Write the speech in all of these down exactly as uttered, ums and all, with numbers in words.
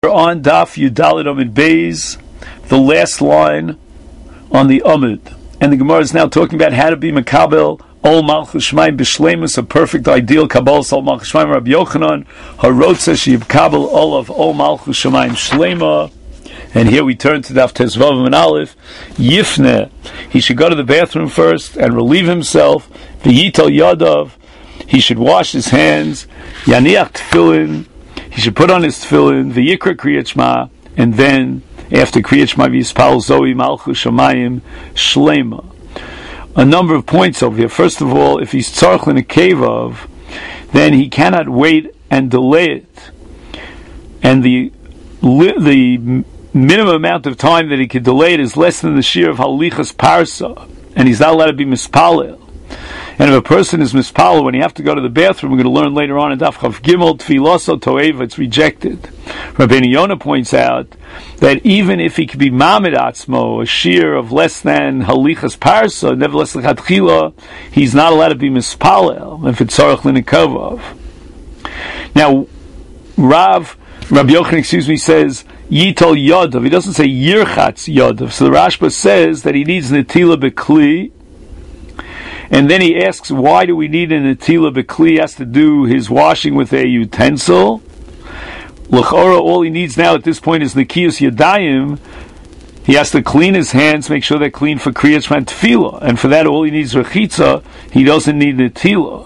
We're on Daf Yudalit Amid Beis, the last line on the Amid, and the Gemara is now talking about how to be Makabel Ol Malchus Shemaim B'Shleimus, a perfect ideal Kabbalah Ol Malchus Shemaim. Rabbi Yochanan Harotza Sheib Kabel Ol of Ol Malchus Shemaim Shleima. And here we turn to Daf Tezvav and Aleph. Yifne, he should go to the bathroom first and relieve himself. V'yital Yadav, he should wash his hands. Yaniach Tefillin, he should put on his tefillin, v'yikra kriyat shema, and then, after kriyat shema, v'yispal zoe malchus shamayim shlema. A number of points over here. First of all, if he's tzarech in a kevav, then he cannot wait and delay it. And the the minimum amount of time that he could delay it is less than the shear of halichas parsa, and he's not allowed to be mispalel. And if a person is mispalel, when you have to go to the bathroom, we're going to learn later on in Daf Chav Gimel, Tfiloso Toeva, it's rejected. Rabbeinu Yonah points out that even if he could be Mamed Atzmo, a shear of less than Halichas Parsa, nevertheless L'Chatchila, he's not allowed to be mispalel, if it's Tzarech L'Nekavav. Now, Rav, Rabbi Yochanan, excuse me, says, Yitol Yodav. He doesn't say Yirchatz Yodav. So the Rashba says that he needs Netila B'Kli. And then he asks, why do we need an Netila B'Kli? He has to do his washing with a utensil. L'chora, all he needs now at this point is Nekiyus Yadayim. He has to clean his hands, make sure they're clean for Kriyat Shema and Tefillah. And for that, all he needs is Rechitza. He doesn't need Netila.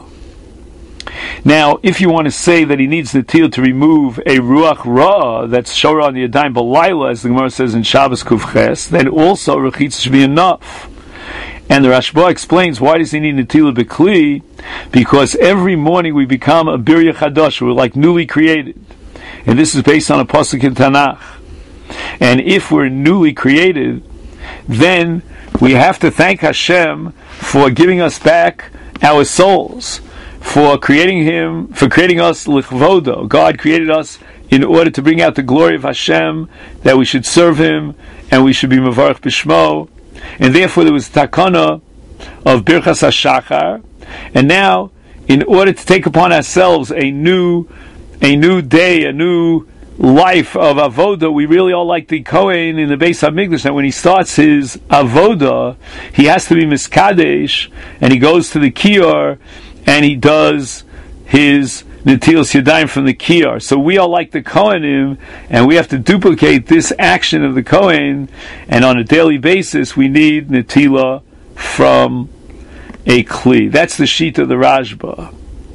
Now, if you want to say that he needs Netila to remove a Ruach Ra, that's Shora on the Yadayim B'Laila, as the Gemara says in Shabbos Kufches, then also Rechitza should be enough. And the Rashba explains, why does he need Netila B'Kli? Because every morning we become a Birya Chadash, we're like newly created. And this is based on a Pasuk in Tanakh. And if we're newly created, then we have to thank Hashem for giving us back our souls, for creating Him, for creating us L'chvodo. God created us in order to bring out the glory of Hashem, that we should serve Him, and we should be Mavarech B'Shmo. And therefore there was takana of Birchas HaShachar. And now, in order to take upon ourselves a new a new day, a new life of Avoda, we really all like the Kohen in the Beis HaMikdash, that when he starts his Avoda, he has to be Miskadesh, and he goes to the Kiyar, and he does his Netilas Yadayim from the Kiyar. So we all like the Kohanim, and we have to duplicate this action of the Kohen, and on a daily basis we need Netila from a Kli. That's the sheet of the Rashba.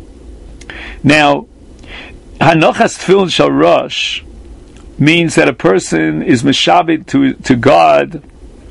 Now, Hanochas Tefillin Shal Rosh means that a person is Meshabed to, to God.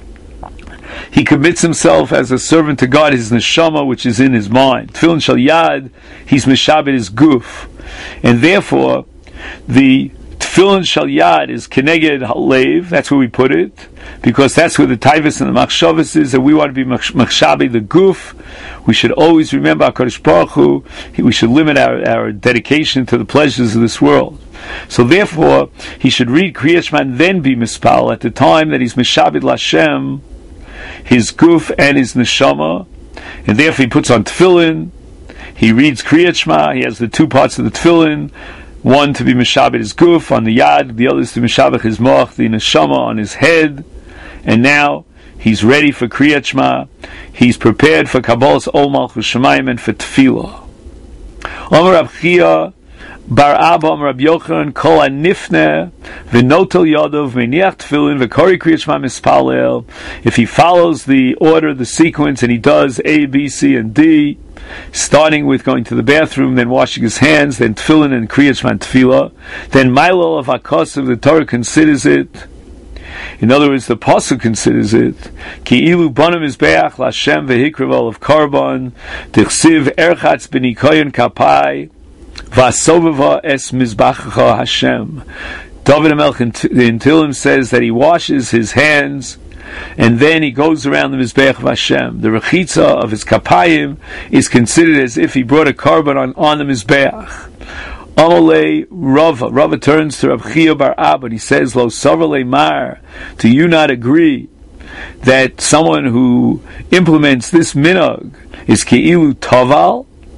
He commits himself as a servant to God, his neshama, which is in his mind. Tefillin Shal Yad, he's Meshabed his guf. And therefore, the Tefillin Shal Yad is Keneged Halev, that's where we put it, because that's where the Taivas and the Machshavas is, and we want to be Machshabed the guf. We should always remember HaKadosh Baruch Hu. We should limit our, our dedication to the pleasures of this world. So therefore, he should read Kriyat Shema and then be Mispal at the time that he's Meshabed Lashem, his guf and his neshama, and therefore he puts on tefillin, he reads Kriyat Shema, he has the two parts of the tefillin, one to be meshabed his guf on the yad, the other is to meshabed his moch, the neshama on his head, and now he's ready for Kriyat Shema, he's prepared for Kabbalas Ol Malchus Shemayim and for Tefillah. Omer Rav Chia Bar Abba Rabbi Yochanan Kol Anifne V'Notel Yodov Meniach Tefillin V'Kori Kriyat Shema Mispalel. If he follows the order, the sequence, and he does A, B, C, and D, starting with going to the bathroom, then washing his hands, then Tefillin and Kriyat Shema and Tefillah, then Milo of Hakosav, the Torah considers it. In other words, the Pasuk considers it. Ki ilu bonam izbeach Lashem v'hikrav of Karban Tichsiv Erchatz b'nikoyin kapai Vasovava es mizbachacha Hashem. David HaMelech in Tehillim says that he washes his hands and then he goes around the Mizbeach of Hashem. The Rechitza of his kapayim is considered as if he brought a carbon on, on the Mizbeach. Amalei Rava. Rava turns to Rav Chia Bar Abba and he says, Lo Savar Mar, do you not agree that someone who implements this minhag is Keilu Taval?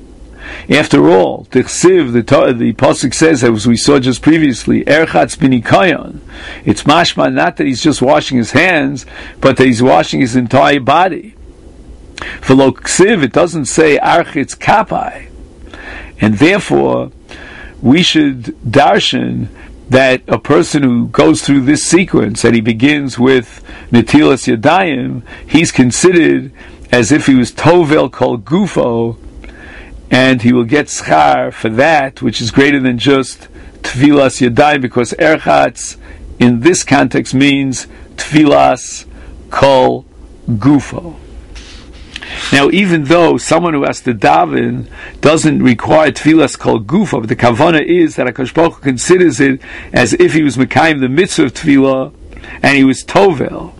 After all, the Chsiv, the, the Pasuk says, as we saw just previously, Erchatz b'nikayon. It's mashma not that he's just washing his hands, but that he's washing his entire body. For lo Chsiv, it doesn't say Architz kapai. And therefore, we should darshan that a person who goes through this sequence, that he begins with Netilas Yadayim, he's considered as if he was Tovel Kol Gufo, and he will get schar for that, which is greater than just Tfilas Yadayim, because Erchatz in this context means Tfilas Kol Gufo. Now, even though someone who has to daven doesn't require tefillas kol gufa, but the kavana is that HaKadosh Baruch Hu considers it as if he was mekayim the mitzvah of tefillah, and he was tovel.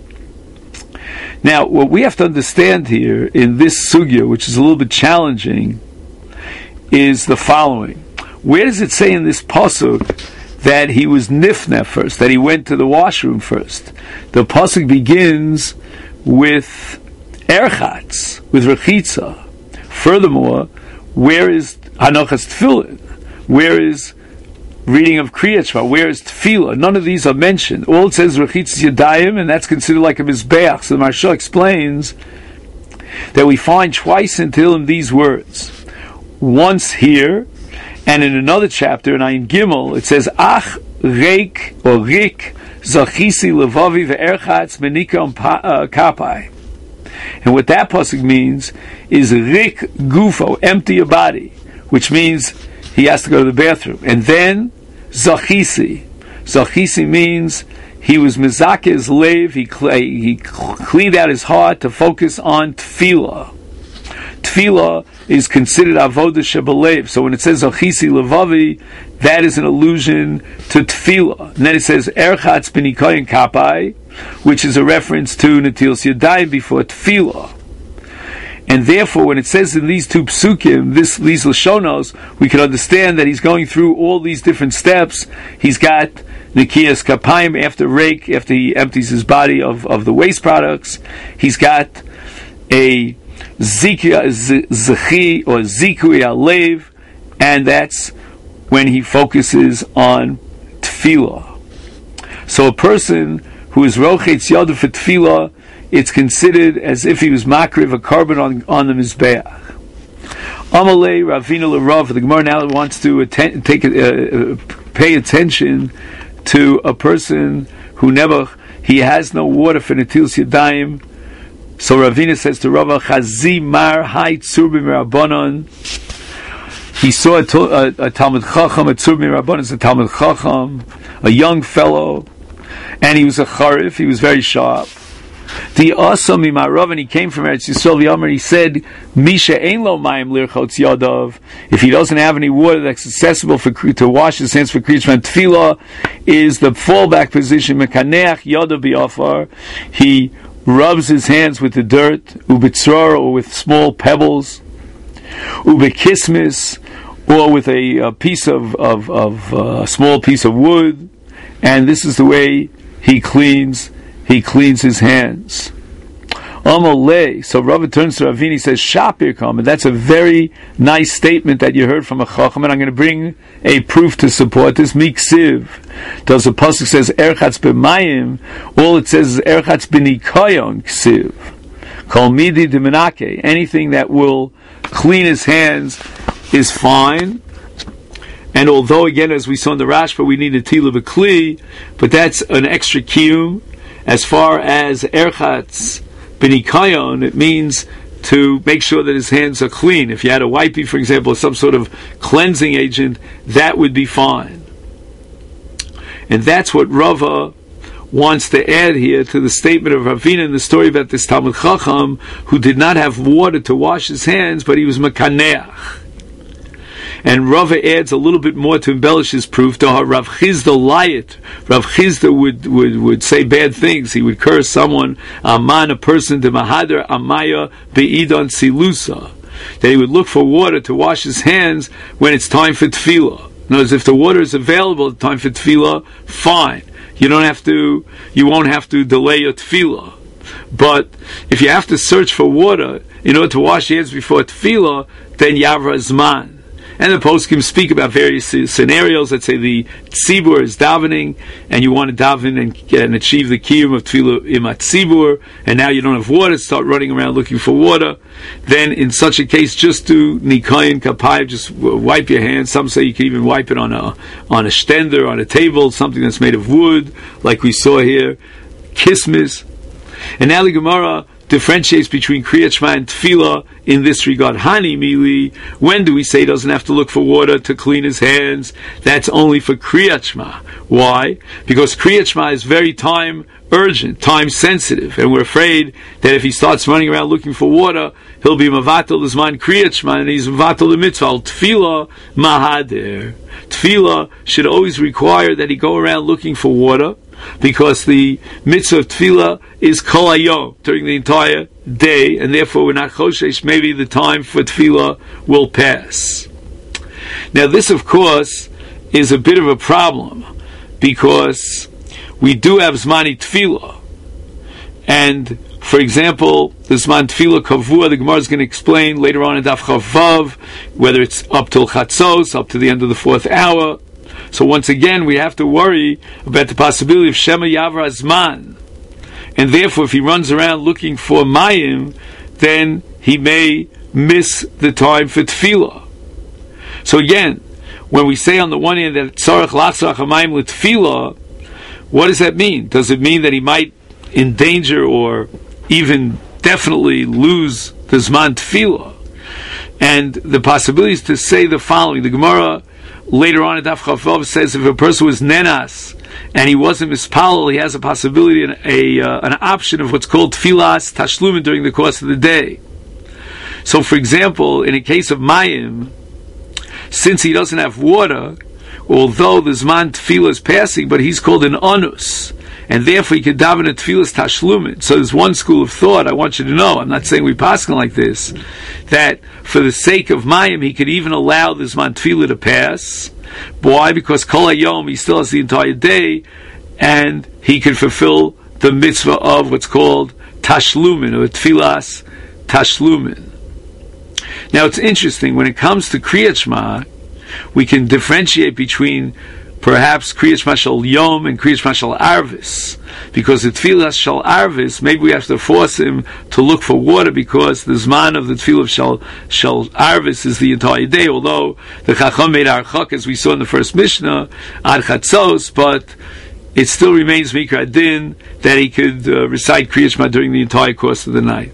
Now, what we have to understand here in this sugya, which is a little bit challenging, is the following. Where does it say in this pasuk that he was nifneh first, that he went to the washroom first? The pasuk begins with Erchatz, with Rechitza. Furthermore, where is Hanochas Tefillin? Where is reading of Kriyat Shema? Where is Tefillah? None of these are mentioned. All it says Rechitza Yadayim, and that's considered like a Mizbeach. So the Maharsha explains that we find twice in Tehillim these words. Once here, and in another chapter, in Ayin Gimel, it says, Ach Reik, or Rik, Zachisi Levavi Ve'erchatz Menika Kapai. And what that pasuk means is rik gufo, empty your body, which means he has to go to the bathroom. And then zachisi. Zachisi means he was mizakeh's leiv, he, he cleaned out his heart to focus on tefillah. Tefillah is considered avodah shebalev. So when it says zachisi levavi, that is an allusion to tefillah. And then it says erchatz b'nikayin kapai, which is a reference to Netilas Yadayim before Tefillah. And therefore, when it says in these two psukim, this, these Lashonos, we can understand that he's going through all these different steps. He's got Nikiyas Kapayim after Reik, after he empties his body of, of the waste products. He's got a Zechi or Zikui Alev, and that's when he focuses on Tefillah. So a person who is Rochetz Yadu for Tefillah, it's considered as if he was makriv, a carbon on, on the Mizbeach. Amalei Ravina L'Rav, the Gemara now wants to attend, take, uh, pay attention to a person who never, he has no water for Netilas Yadayim. So Ravina says to Rava, Chazi Mar Hai Tzur B'Mirabanan. He saw a, a, a Talmud Chacham, a Tzur B'Mirabanan is a Talmud Chacham, a young fellow, and he was a charif, he was very sharp. The Asam Imarav, and he came from Eretz Yisrael V'Yomer, he said, Misha ein lo mayim lirchotz yadav, if he doesn't have any water that's accessible for to wash his hands for Kriyat Shema, Tefillah is the fallback position, Mekaneach yadav bi'afar, he rubs his hands with the dirt, ubitzror, or with small pebbles, ubekismis, or with a, a piece of, of, of a uh, small piece of wood, and this is the way he cleans he cleans his hands. Amalei. So Rava turns to Ravini, says, Shapir kam, and that's a very nice statement that you heard from a Chacham, and I'm going to bring a proof to support this. Miksiv. Does the pasuk says Erchatz b'mayim, all it says is Erchatz b'nikayon ksiv. Kol midi d'menake. Anything that will clean his hands is fine. And although, again, as we saw in the Rashba, we need a tila b'kli, but that's an extra kiyum. As far as erchatz b'nikayon, it means to make sure that his hands are clean. If you had a wipey, for example, or some sort of cleansing agent, that would be fine. And that's what Rava wants to add here to the statement of Ravina in the story about this Talmud Chacham who did not have water to wash his hands, but he was mekaneach. And Rava adds a little bit more to embellish his proof. To Rav Chizda liet. Rav Chizda would, would, would say bad things. He would curse someone, a man, a person, de mahader amaya beidon silusa. That he would look for water to wash his hands when it's time for tefillah. In other words, if the water is available at the time for tefillah, fine. You don't have to, you won't have to delay your tefillah. But if you have to search for water in order to wash your hands before tefillah, then Yavra Zman. And the poskim speak about various scenarios. Let's say the tzibur is davening, and you want to daven and, and achieve the kiyum of tefillah imat tzibur, and now you don't have water, start running around looking for water. Then in such a case, just do nikayin kapayim, just wipe your hands. Some say you can even wipe it on a on a stender, on a table, something that's made of wood, like we saw here, kismis. And now the Gemara differentiates between Kriyat Shema and Tefillah in this regard. Hani mili, when do we say he doesn't have to look for water to clean his hands? That's only for Kriyat Shema. Why? Because Kriyat Shema is very time urgent, time sensitive, and we're afraid that if he starts running around looking for water, he'll be mavatal zman Kriyat Shema, and he's mavatal the mitzvah. Tefillah mahader. Tefillah should always require that he go around looking for water, because the mitzvah of tefillah is kol hayom, during the entire day, and therefore we're not choshesh, maybe the time for tefillah will pass. Now this, of course, is a bit of a problem, because we do have zmani tefillah, and for example, the zman tefillah kavua, the Gemara is going to explain later on in Daf Chavav, whether it's up till chatzos, up to the end of the fourth hour. So once again, we have to worry about the possibility of Shema Yavra Zman. And therefore, if he runs around looking for Mayim, then he may miss the time for Tefillah. So again, when we say on the one hand that Tzarech Lachzor HaMayim L'Tefillah, what does that mean? Does it mean that he might endanger or even definitely lose the Zman Tefillah? And the possibility is to say the following. The Gemara later on in Daf Chavav says if a person was nenas and he wasn't mispalel, he has a possibility, and a uh, an option of what's called tfilas tashlumin during the course of the day. So, for example, in a case of mayim, since he doesn't have water, although the zman tefillah is passing, but he's called an anus, and therefore he can daven a tefillas tashlumin. So there's one school of thought, I want you to know, I'm not saying we paskin like this, that for the sake of mayim, he could even allow the zman tefillah to pass. Why? Because kol hayom, he still has the entire day, and he can fulfill the mitzvah of what's called tashlumin, or tefillas tashlumin. Now it's interesting, when it comes to Kriyat Shema, we can differentiate between perhaps Kriyat Shema Shal Yom and Kriyat Shema Shal Arvis, because the Tfilas Shal Arvis, maybe we have to force him to look for water, because the Zman of the Tfilah of Shal, Shal Arvis is the entire day, although the Chacham made Archak, as we saw in the first Mishnah, Ad Chatzos, but it still remains Mikra Din that he could uh, recite Kriyat Shema during the entire course of the night.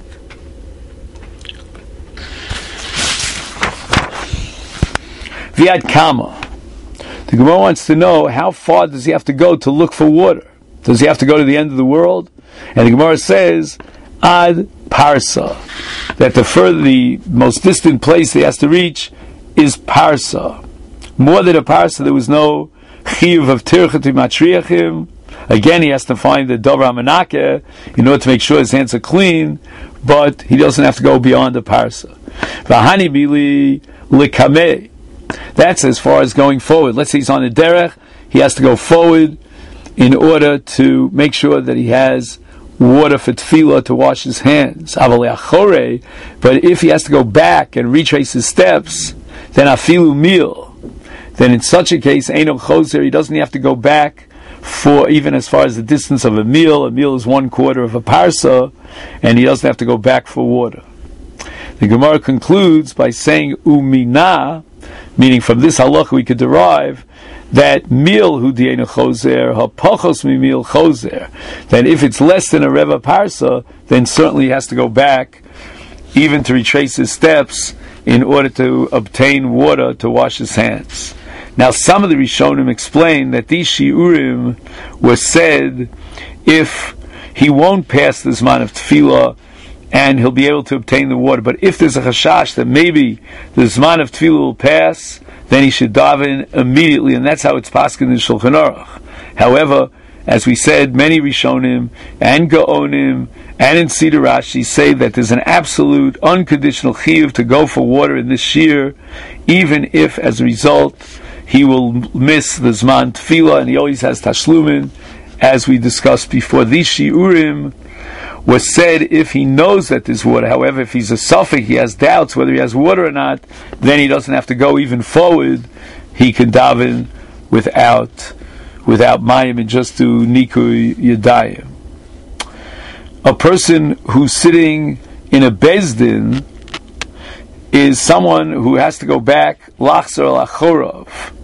Viad Kama. The Gemara wants to know, how far does he have to go to look for water? Does he have to go to the end of the world? And the Gemara says, Ad Parsa, that the further, the most distant place he has to reach is Parsa. More than a Parsa, there was no chiyuv of tirchati matriachim. Again, he has to find the Dover HaMenakeh in order to make sure his hands are clean, but he doesn't have to go beyond the Parsa. V'hani bili likameh. That's as far as going forward. Let's say he's on a derech, he has to go forward in order to make sure that he has water for tefillah to wash his hands. But if he has to go back and retrace his steps, then afilu mil, then in such a case, eino choser, he doesn't have to go back for even as far as the distance of a meal. A meal is one quarter of a parsa, and he doesn't have to go back for water. The Gemara concludes by saying umina, meaning from this halacha we could derive that mil hu dienu choser hapachos mi mil choser, that if it's less than a reva parsa, then certainly he has to go back even to retrace his steps in order to obtain water to wash his hands. Now some of the Rishonim explain that these shiurim were said if he won't pass the zman of tefillah and he'll be able to obtain the water. But if there's a chashash that maybe the zman of tefillah will pass, then he should daven immediately, and that's how it's paskin in Shulchan Aruch. However, as we said, many Rishonim and Gaonim and in Siddur Rashi say that there's an absolute unconditional chiyuv to go for water in this year, even if as a result he will miss the zman tefillah, and he always has tashlumin, as we discussed before. These shiurim was said if he knows that there's water. However, if he's a suffix, he has doubts whether he has water or not, then he doesn't have to go even forward. He can daven without without mayim and just do nikui yadayim. A person who's sitting in a bezdin is someone who has to go back lachzor lachorov.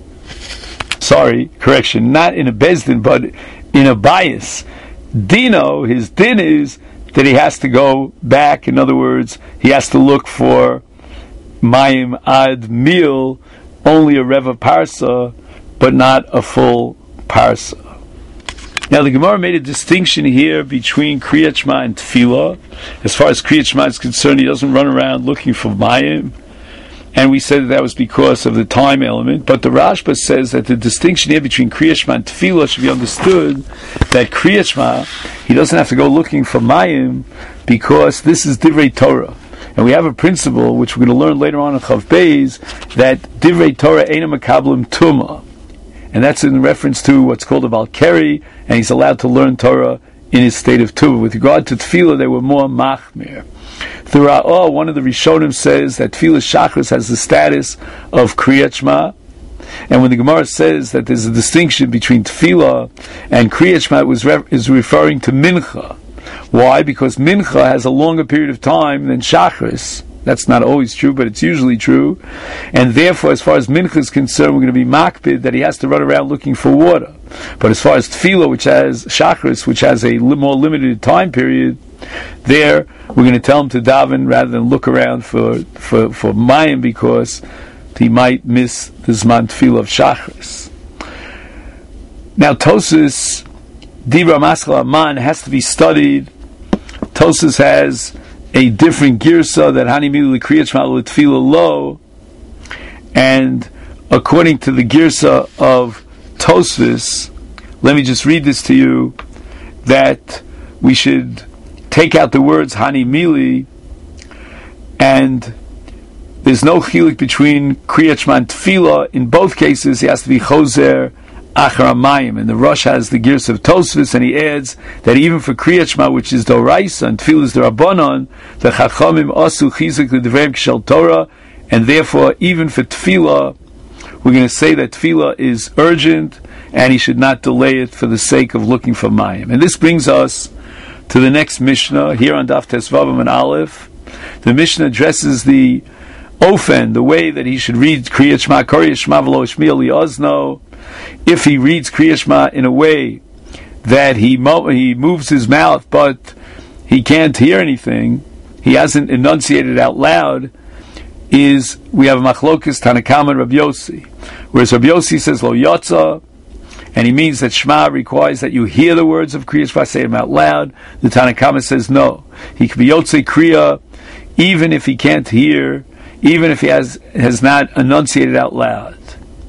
Sorry, correction, not in a bezdin, but in a bias. Dino, his din is that he has to go back. In other words, he has to look for mayim ad mil, only a reva parsa, but not a full parsa. Now the Gemara made a distinction here between Kriyat Shema and Tefillah. As far as Kriyat Shema is concerned, he doesn't run around looking for mayim. And we said that that was because of the time element. But the Rashba says that the distinction here between Kriyat Shema and Tefillah should be understood that Kriyat Shema, he doesn't have to go looking for mayim because this is Divrei Torah. And we have a principle, which we're going to learn later on in Chav Beis, that Divrei Torah Eina Makablim Tumah. And that's in reference to what's called a Valkeri, and he's allowed to learn Torah in his state of Tumah. With regard to Tefillah, they were more Machmir. The Ra'ah, one of the Rishonim, says that Tefillah Shachris has the status of Kriyat Shema. And when the Gemara says that there's a distinction between Tefillah and Kriyat Shema, it was re- is referring to Mincha. Why? Because Mincha has a longer period of time than Shachris. That's not always true, but it's usually true. And therefore, as far as Mincha is concerned, we're going to be makpid that he has to run around looking for water. But as far as Tefillah, which has Shachris, which has a li- more limited time period, there we're going to tell him to daven rather than look around for for, for mayim, because he might miss the Zman Tefillah of Shachris. Now Tosas Dibra Maskal Aman has to be studied. Tosas has a different girsa that Hani Milu Kriyat Shema L'Tefillah Lo, and according to the girsa of Tosfos, let me just read this to you, that we should take out the words Hani Mili, and there's no chilik between Kriyat Shema and Tefillah. In both cases, he has to be Choser Achar Hamayim. And the Rosh has the Girs of Tosfos, and he adds that even for Kriyat Shema, which is Doraisa, and Tefillah is the Rabbanon, the Chachamim Asu Chizuk L'Devreim K'Shel Torah, and therefore, even for Tefillah, we're going to say that Tefillah is urgent, and he should not delay it for the sake of looking for Mayim. And this brings us to the next Mishnah, here on Daf Tesvav and Aleph. The Mishnah addresses the ofen, the way that he should read Kriyat Shema, Koriyat Shema V'lo Shmiel Li'ozno. If he reads Kriyat Shema in a way that he mo- he moves his mouth, but he can't hear anything, he hasn't enunciated out loud, is, we have a Machlokas Tanakama and Rabbi Yossi. Whereas Rabbi Yossi says Lo Yotza, and he means that Shema requires that you hear the words of Kriyat Shema, say them out loud. The Tanakama says no. He can be Yotzei Kriya even if he can't hear, even if he has has not enunciated out loud.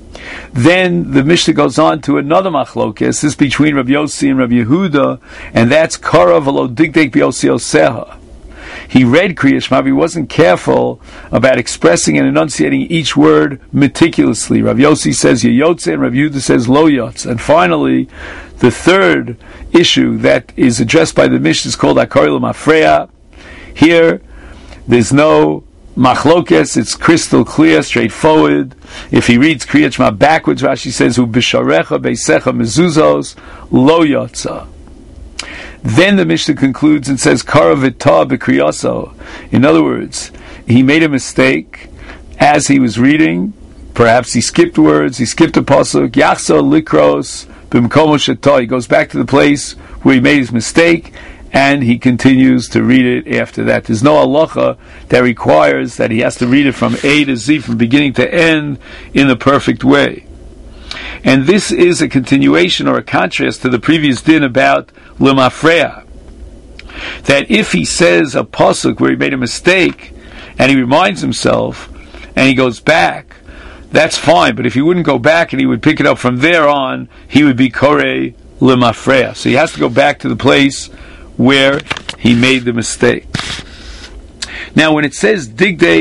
Then the Mishnah goes on to another machlokes. This is between Rabbi Yossi and Rabbi Yehuda, and that's Kara v'lo digdek b'Yossi Oseha. He read Kriyat Shema, but he wasn't careful about expressing and enunciating each word meticulously. Rabbi Yossi says Yotze, and Rabbi Yehuda says Lo Yotze. And finally, the third issue that is addressed by the Mishnah is called Akari L'Mafreya. Here, there's no machlokes, it's crystal clear, straightforward. If he reads Kriyat Shema backwards, Rashi says, Hu b'sharecha beisecha mezuzos lo yotza. Then the Mishnah concludes and says, Kara v'ta b'kriyaso. In other words, he made a mistake as he was reading. Perhaps he skipped words, he skipped a pasuk. Yachso likros b'mkomo sheta. He goes back to the place where he made his mistake, and he continues to read it after that. There's no halacha that requires that he has to read it from A to Z, from beginning to end, in the perfect way. And this is a continuation or a contrast to the previous din about L'Mafreya. That if he says a pasuk where he made a mistake, and he reminds himself, and he goes back, that's fine. But if he wouldn't go back and he would pick it up from there on, he would be Korei L'Mafreya. So he has to go back to the place where he made the mistake. Now, when it says Digdek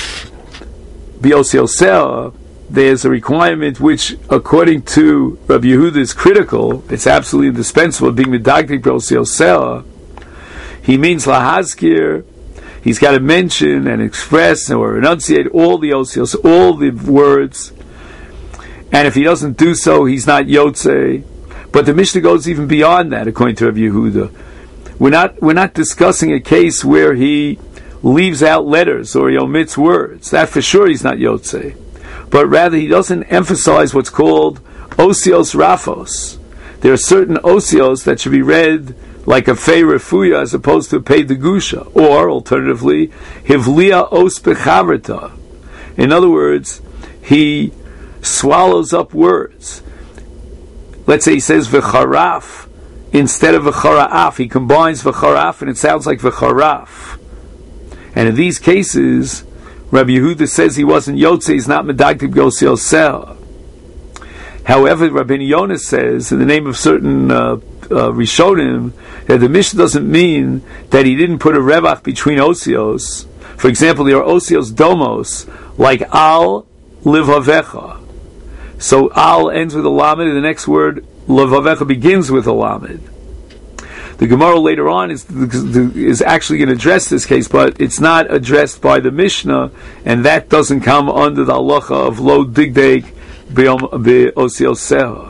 B'Yossi Oseh, there's a requirement which, according to Rabbi Yehuda, is critical. It's absolutely indispensable, being Medagdek B'Yossi Oseh. he means lahazkir. He's got to mention and express or enunciate all the osios, all the words. And if he doesn't do so, he's not yotzei. But the Mishnah goes even beyond that, according to Rabbi Yehuda. We're not we're not discussing a case where he leaves out letters or he omits words. That for sure he's not yotzei. But rather he doesn't emphasize what's called osios rafos. There are certain osios that should be read like a fei refuya as opposed to a pei degusha, or alternatively, hivlia os bechavrta. In other words, he swallows up words. Let's say he says v'charaf instead of v'charaaf. He combines v'charaaf and it sounds like v'charaf. And in these cases, Rabbi Yehuda says he wasn't yotzei, he's not medagdib gosel sel. However, Rabbi Yonah says, in the name of certain uh, uh, Rishonim, that the Mishnah doesn't mean that he didn't put a revach between osios. For example, there are osios domos, like al livhavecha. So al ends with a lamed, and the next word, livhavecha, begins with a lamed. The Gemara later on is, is actually going to address this case, but it's not addressed by the Mishnah, and that doesn't come under the halacha of lo digdeg be'osios seha.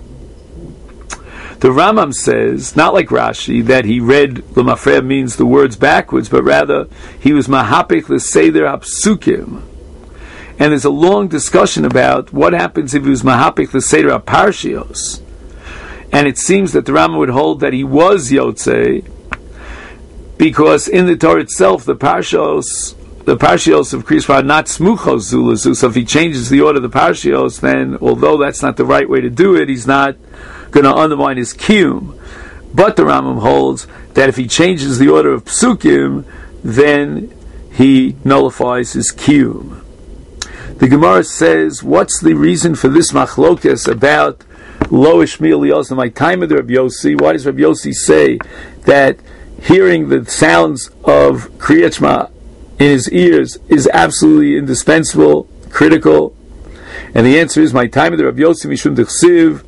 The Rambam says, not like Rashi, that he read L'mafreya means the words backwards, but rather he was mahapich l'seder hapsukim. And there's a long discussion about what happens if he was mahapich l'seder haparshios. And it seems that the Rambam would hold that he was yotzei, because in the Torah itself, the parshios, the parshios of Kriyas are not smuchos zulazu. So if he changes the order of the parshios, then although that's not the right way to do it, he's not going to undermine his kiyum. But the Rambam holds that if he changes the order of psukim, then he nullifies his kiyum. The Gemara says, what's the reason for this machlokes about lo ishmi eliyos? My time of the Rabbi Yossi, why does Rabbi Yossi say that hearing the sounds of Kriyat Shema in his ears is absolutely indispensable, critical? And the answer is, my time of the Rabbi Yossi mishum dechsiv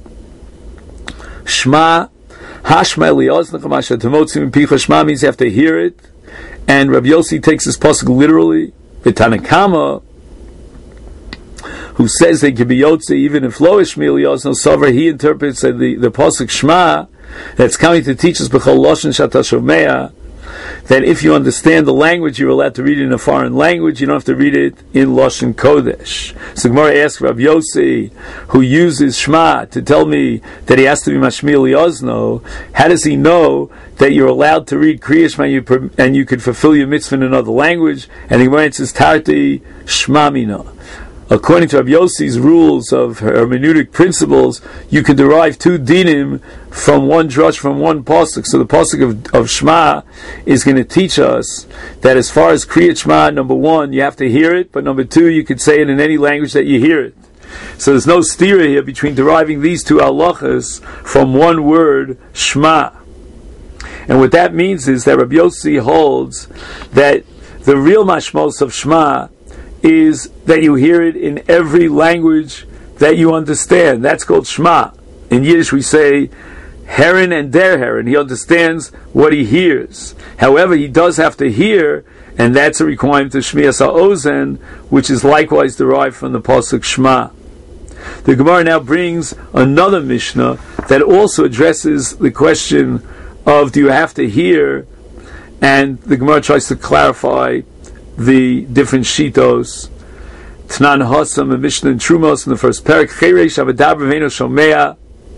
Shema, Hashma Eliyos Nechamasha Tamotzim Picha. Shema means you have to hear it, and Rabbi Yossi takes this pasuk literally. The Tanakama, who says they can be yotze even if lo Ishmi Eliyos no sover, he interprets that the the pasuk Shema that's coming to teach us b'chol loshen shata shomea, that if you understand the language, you're allowed to read it in a foreign language. You don't have to read it in Lashon Kodesh. So Gemara asks Rabbi Yossi, who uses Shema to tell me that he has to be Mashmi Eliyozno, how does he know that you're allowed to read Kriya Shema and you could fulfill your mitzvah in another language? And the Gemara answers, Tarti Shema Mina. According to Rabbi Yossi's rules of hermeneutic principles, you can derive two dinim from one drush, from one pasuk. So the pasuk of, of Shema is going to teach us that as far as Kriyat Shema, number one, you have to hear it, but number two, you could say it in any language that you hear it. So there's no stira here between deriving these two halachas from one word, Shema. And what that means is that Rabbi Yossi holds that the real mashmos of Shema is that you hear it in every language that you understand. That's called Shema. In Yiddish we say Heron and Der Heron. He understands what he hears. However, he does have to hear, and that's a requirement of Shmias HaOzen, which is likewise derived from the pasuk Shema. The Gemara now brings another Mishnah that also addresses the question of do you have to hear, and the Gemara tries to clarify the different shitos. Tnan Hasam, a Mishnah in Trumos in the first parak, Cheresh Avadav Veno Shomea.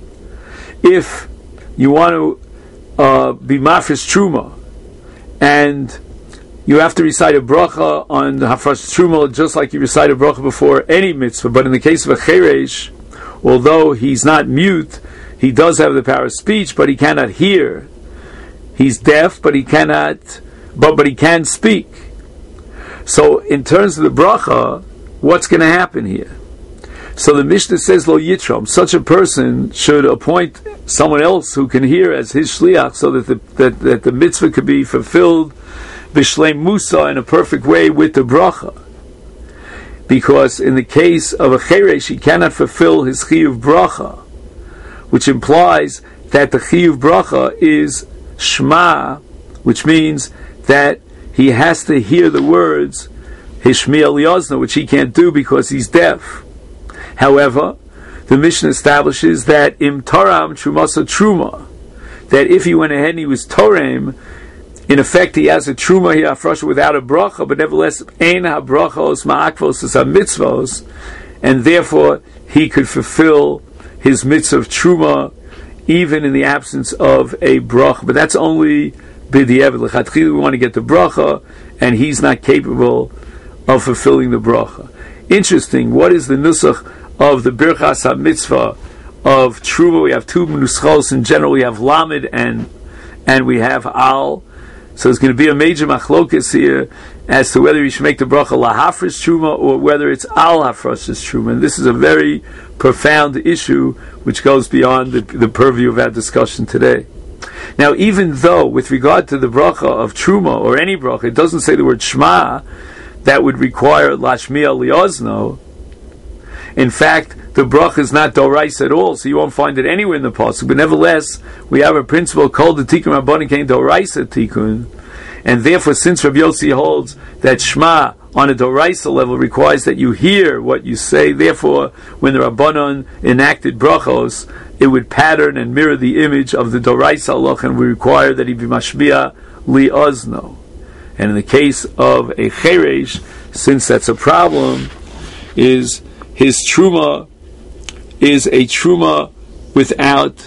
If you want to uh, be mafresh truma, and you have to recite a bracha on the hafresh truma, just like you recite a bracha before any mitzvah. But in the case of a cheresh, although he's not mute, he does have the power of speech, but he cannot hear. He's deaf, but he cannot, but but he can speak. So, in terms of the bracha, what's going to happen here? So the Mishnah says, Lo Yitrom, such a person should appoint someone else who can hear as his shliach, so that the, that, that the mitzvah could be fulfilled b'shleim musa, in a perfect way with the bracha. Because in the case of a cheresh, he cannot fulfill his chiyuv bracha, which implies that the chiyuv bracha is Shema which means that he has to hear the words Hishmiya Liozno, which he can't do because he's deaf. However, the Mishnah establishes that Im Taram Trumasa Truma, that if he went ahead and he was Torem, in effect he has a Truma, he hafrasha without a bracha, but nevertheless, Ein ha-brachos ma'akvos is ha-mitzvos, and therefore he could fulfill his mitzvah of Truma even in the absence of a bracha. But that's only b'di'evet. L'chatchila we want to get the bracha, and he's not capable of fulfilling the bracha. Interesting, what is the nusach of the Birchas HaMitzvah of Truma? We have two nuschos in general. We have Lamed and and we have Al. So there's going to be a major machlokas here as to whether you should make the bracha lahafresh Truma or whether it's Al hafresh Truma. And this is a very profound issue which goes beyond the, the purview of our discussion today. Now, even though with regard to the bracha of Truma or any bracha, it doesn't say the word Shema, that would require Lashmiya Liozno. In fact, the bracha is not dorais at all, so you won't find it anywhere in the pasuk. But nevertheless, we have a principle called the Tikkun Rabbanan Kain Doraisa Tikkun, and therefore, since Rabbi Yossi holds that Shema on a doraisa level requires that you hear what you say, therefore, when the Rabbanan enacted brachos, it would pattern and mirror the image of the doraisa halach, and we require that he be mashmiya liozno. And in the case of a cheresh, since that's a problem, is his truma is a truma without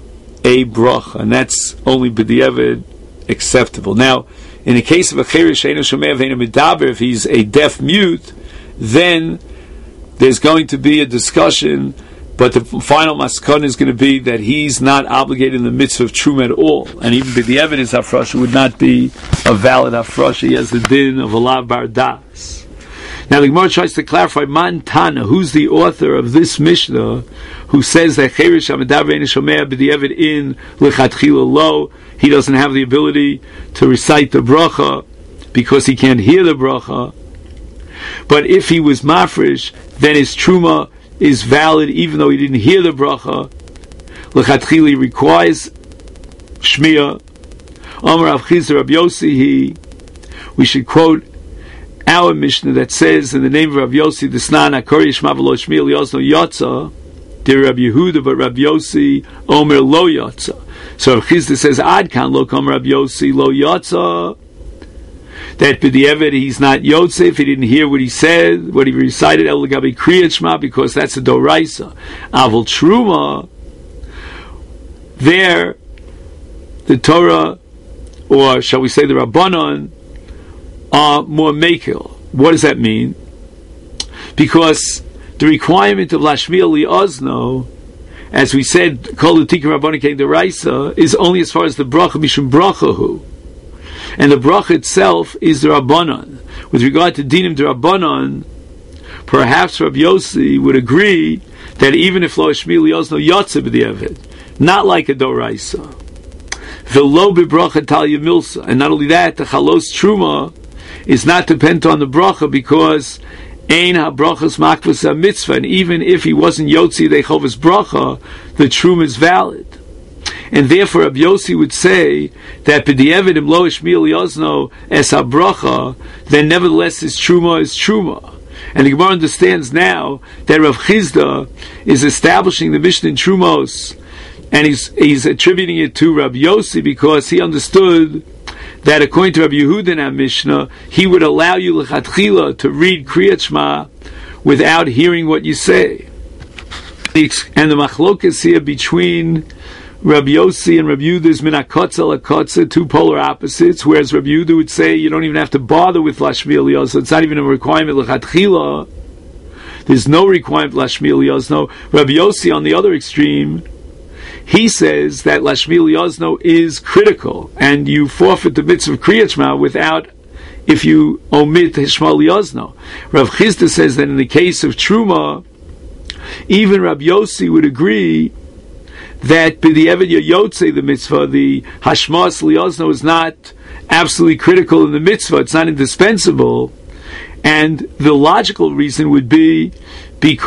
a bracha, and that's only b'di'evet acceptable. Now, in the case of a cheresh she'eino shomeh ve'eino medaber, if he's a deaf mute, then there's going to be a discussion, but the final maskon is going to be that he's not obligated in the mitzvah of truma at all, and even b'di'evet his hafrasha would not be a valid hafrasha. He has the din of alav bar das. Now the Gemara tries to clarify, Man Tana, who's the author of this Mishnah, who says that Cheresh HaMedaber Ein Shomea B'di'evet in L'chatchila Lo, he doesn't have the ability to recite the bracha because he can't hear the bracha. But if he was mafresh, then his truma is valid even though he didn't hear the bracha. L'chatchila requires shmiya. Amar Rav Chizda Rabbi Yossi, he, we should quote our Mishnah that says in the name of Rabbi Yossi, the Snan Akori Yishma V'lo Shmiya Liozno Yotza, dear Rabbi Yehuda, but Rabbi Yossi Omer Lo Yotza. So Rav Chizda says, Ad Kan Lo Kom Rabbi Yossi Lo Yotza, that b'di'evet he's not Yotze if he didn't hear what he said, what he recited, El Gabi Kriyat Shema, because that's a Doraisa. Avol Truma, there, the Torah, or shall we say the Rabbanon, are more makil. What does that mean? Because the requirement of Lashmiya Liozno, as we said, Kol Tikkun Rabbanan Kain Doraisa, is only as far as the bracha mishum brachahu, and the bracha itself is the Rabbanon. With regard to dinim de Rabbanon, perhaps Rabbi Yossi would agree that even if Lo Lashmiya Liozno Yotze b'di'evet, not like a Doraisa, V'lo b'bracha Talya Milsa, and not only that, the Chalos Truma is not dependent on the bracha because ein ha-brachas makvas ha-mitzvah, and even if he wasn't yotzi dechovas bracha, the truma is valid. And therefore Rabbi Yossi would say that b'di'evet im lo ishmiel yozno es ha-bracha, then nevertheless his truma is truma. And the Gemara understands now that Rav Chizda is establishing the Mishnah in Trumos, and he's, he's attributing it to Rabbi Yossi because he understood that according to Rabbi Yehuda in our Mishnah, he would allow you l'chatchila to read Kriyat Shema without hearing what you say. And the machlokas here between Rabbi Yossi and Rabbi Yehuda is min hakotza l'kotza, two polar opposites, whereas Rabbi Yehuda would say you don't even have to bother with Lashmiya Liozno, it's not even a requirement l'chatchila. There's no requirement Lashmiya Liozno. Rabbi Yossi on the other extreme, he says that Lashmiya Liozno is critical, and you forfeit the mitzvah of Kriyat Shema without, if you omit Shema Liozno. Rav Chizda says that in the case of Truma, even Rabbi Yossi would agree that b'di'evet yotze the mitzvah, the Hashmas Liozno is not absolutely critical in the mitzvah, it's not indispensable, and the logical reason would be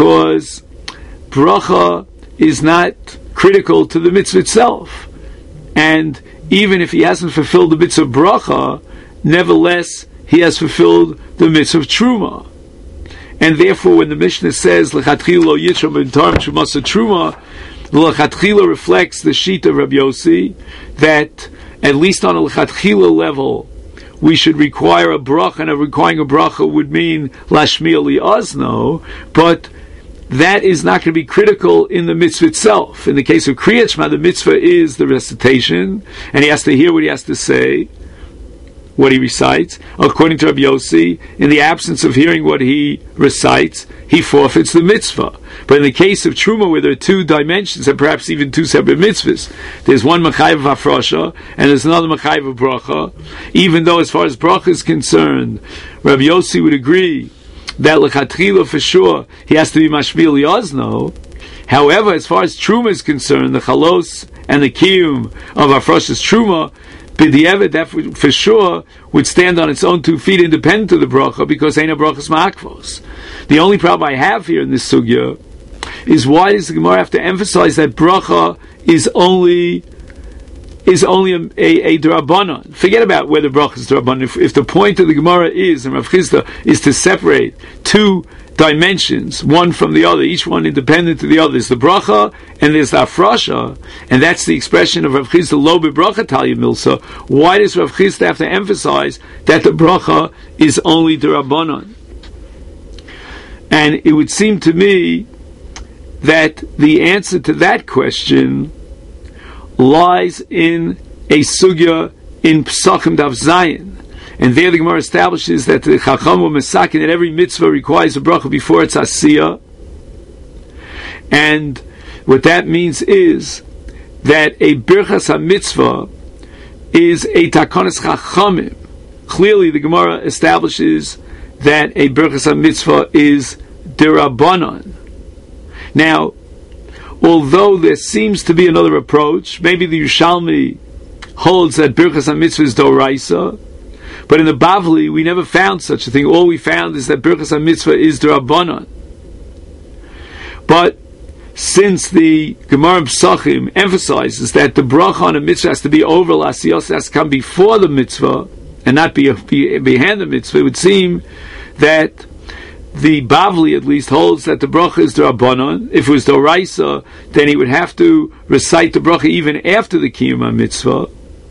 because bracha is not critical to the mitzvah itself. and even if he hasn't fulfilled the mitzvah bracha, nevertheless he has fulfilled the mitzvah of truma. And therefore, when the Mishnah says lechatchila lo yitrom b'ntarim trumasa truma, the lechatchila reflects the sheet of Rabbi Yossi that at least on a lechatchila level we should require a bracha, and a requiring a bracha would mean lashmiya li'azno, but that is not going to be critical in the mitzvah itself. In the case of Kriyat Shema, the mitzvah is the recitation, and he has to hear what he has to say, what he recites. According to Rabbi Yossi, in the absence of hearing what he recites, he forfeits the mitzvah. But in the case of Truma, where there are two dimensions, and perhaps even two separate mitzvahs, there's one Machayev of Afrosha, and there's another Machayev of Bracha. Even though as far as Bracha is concerned, Rabbi Yossi would agree that L'chatchila for sure, he has to be Mashmil Yazno. However, as far as Truma is concerned, the Chalos and the Kiyum of Afrosha's Truma, B'di'evet, that for, for sure would stand on its own two feet independent of the bracha, because ain't a brachas ma'akvos. The only problem I have here in this sugya is, why does the Gemara have to emphasize that bracha is only is only a, a, a d'Rabbanan? Forget about whether bracha is d'Rabbanan. If, if the point of the Gemara is, and Rav Chisda, is to separate two dimensions, one from the other, each one independent of the other. There's the bracha and there's the afrasha, and that's the expression of Rav Chisda, lo bebracha talya milsa. Why does Rav Chisda have to emphasize that the bracha is only d'Rabbanan? And it would seem to me that the answer to that question lies in a sugya in Pesachim Daf Zayin. And there the Gemara establishes that the Chacham or Mesakin, that every mitzvah requires a bracha before its asiyah. And what that means is that a birchas ha-mitzvah is a takonis chachamim. Clearly the Gemara establishes that a birchas ha-mitzvah is d'Rabbanan. Now, although there seems to be another approach, maybe the Yerushalmi holds that birchas ha-mitzvah is d'oraisa, but in the Bavli, we never found such a thing. All we found is that Birchas HaMitzvah is d'Rabbanan. But since the Gemara Pesachim emphasizes that the bracha on a mitzvah has to be over l'asiyos, has to come before the mitzvah and not be, be behind the mitzvah, it would seem that the Bavli at least holds that the bracha is d'Rabbanan. If it was d'Oraisa, then he would have to recite the bracha even after the Kiyum HaMitzvah.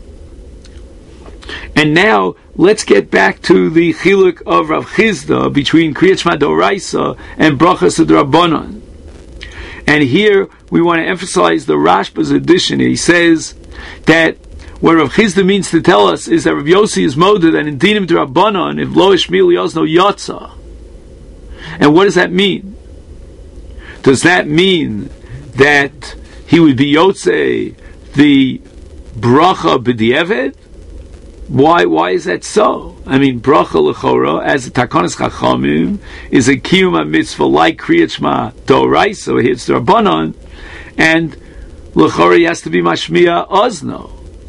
And now, let's get back to the chiluk of Rav Chisda between Kriyat Shema d'Oraisa and Brachas d'Rabbanan. And here, we want to emphasize the Rashba's addition. He says that what Rav Chisda means to tell us is that Rav Yossi is moded that in Dinim d'Rabbanan, if lo ishmil yozno yotza. And what does that mean? Does that mean that he would be Yotzei the bracha b'di'evet? Why? Why is that so? I mean, bracha l'chora as a takonis chachamim is a kiyum mitzvah like Kriyat Shema d'Oraisa, so it's d'Rabbanan, and l'chora has to be mashmiya ozno.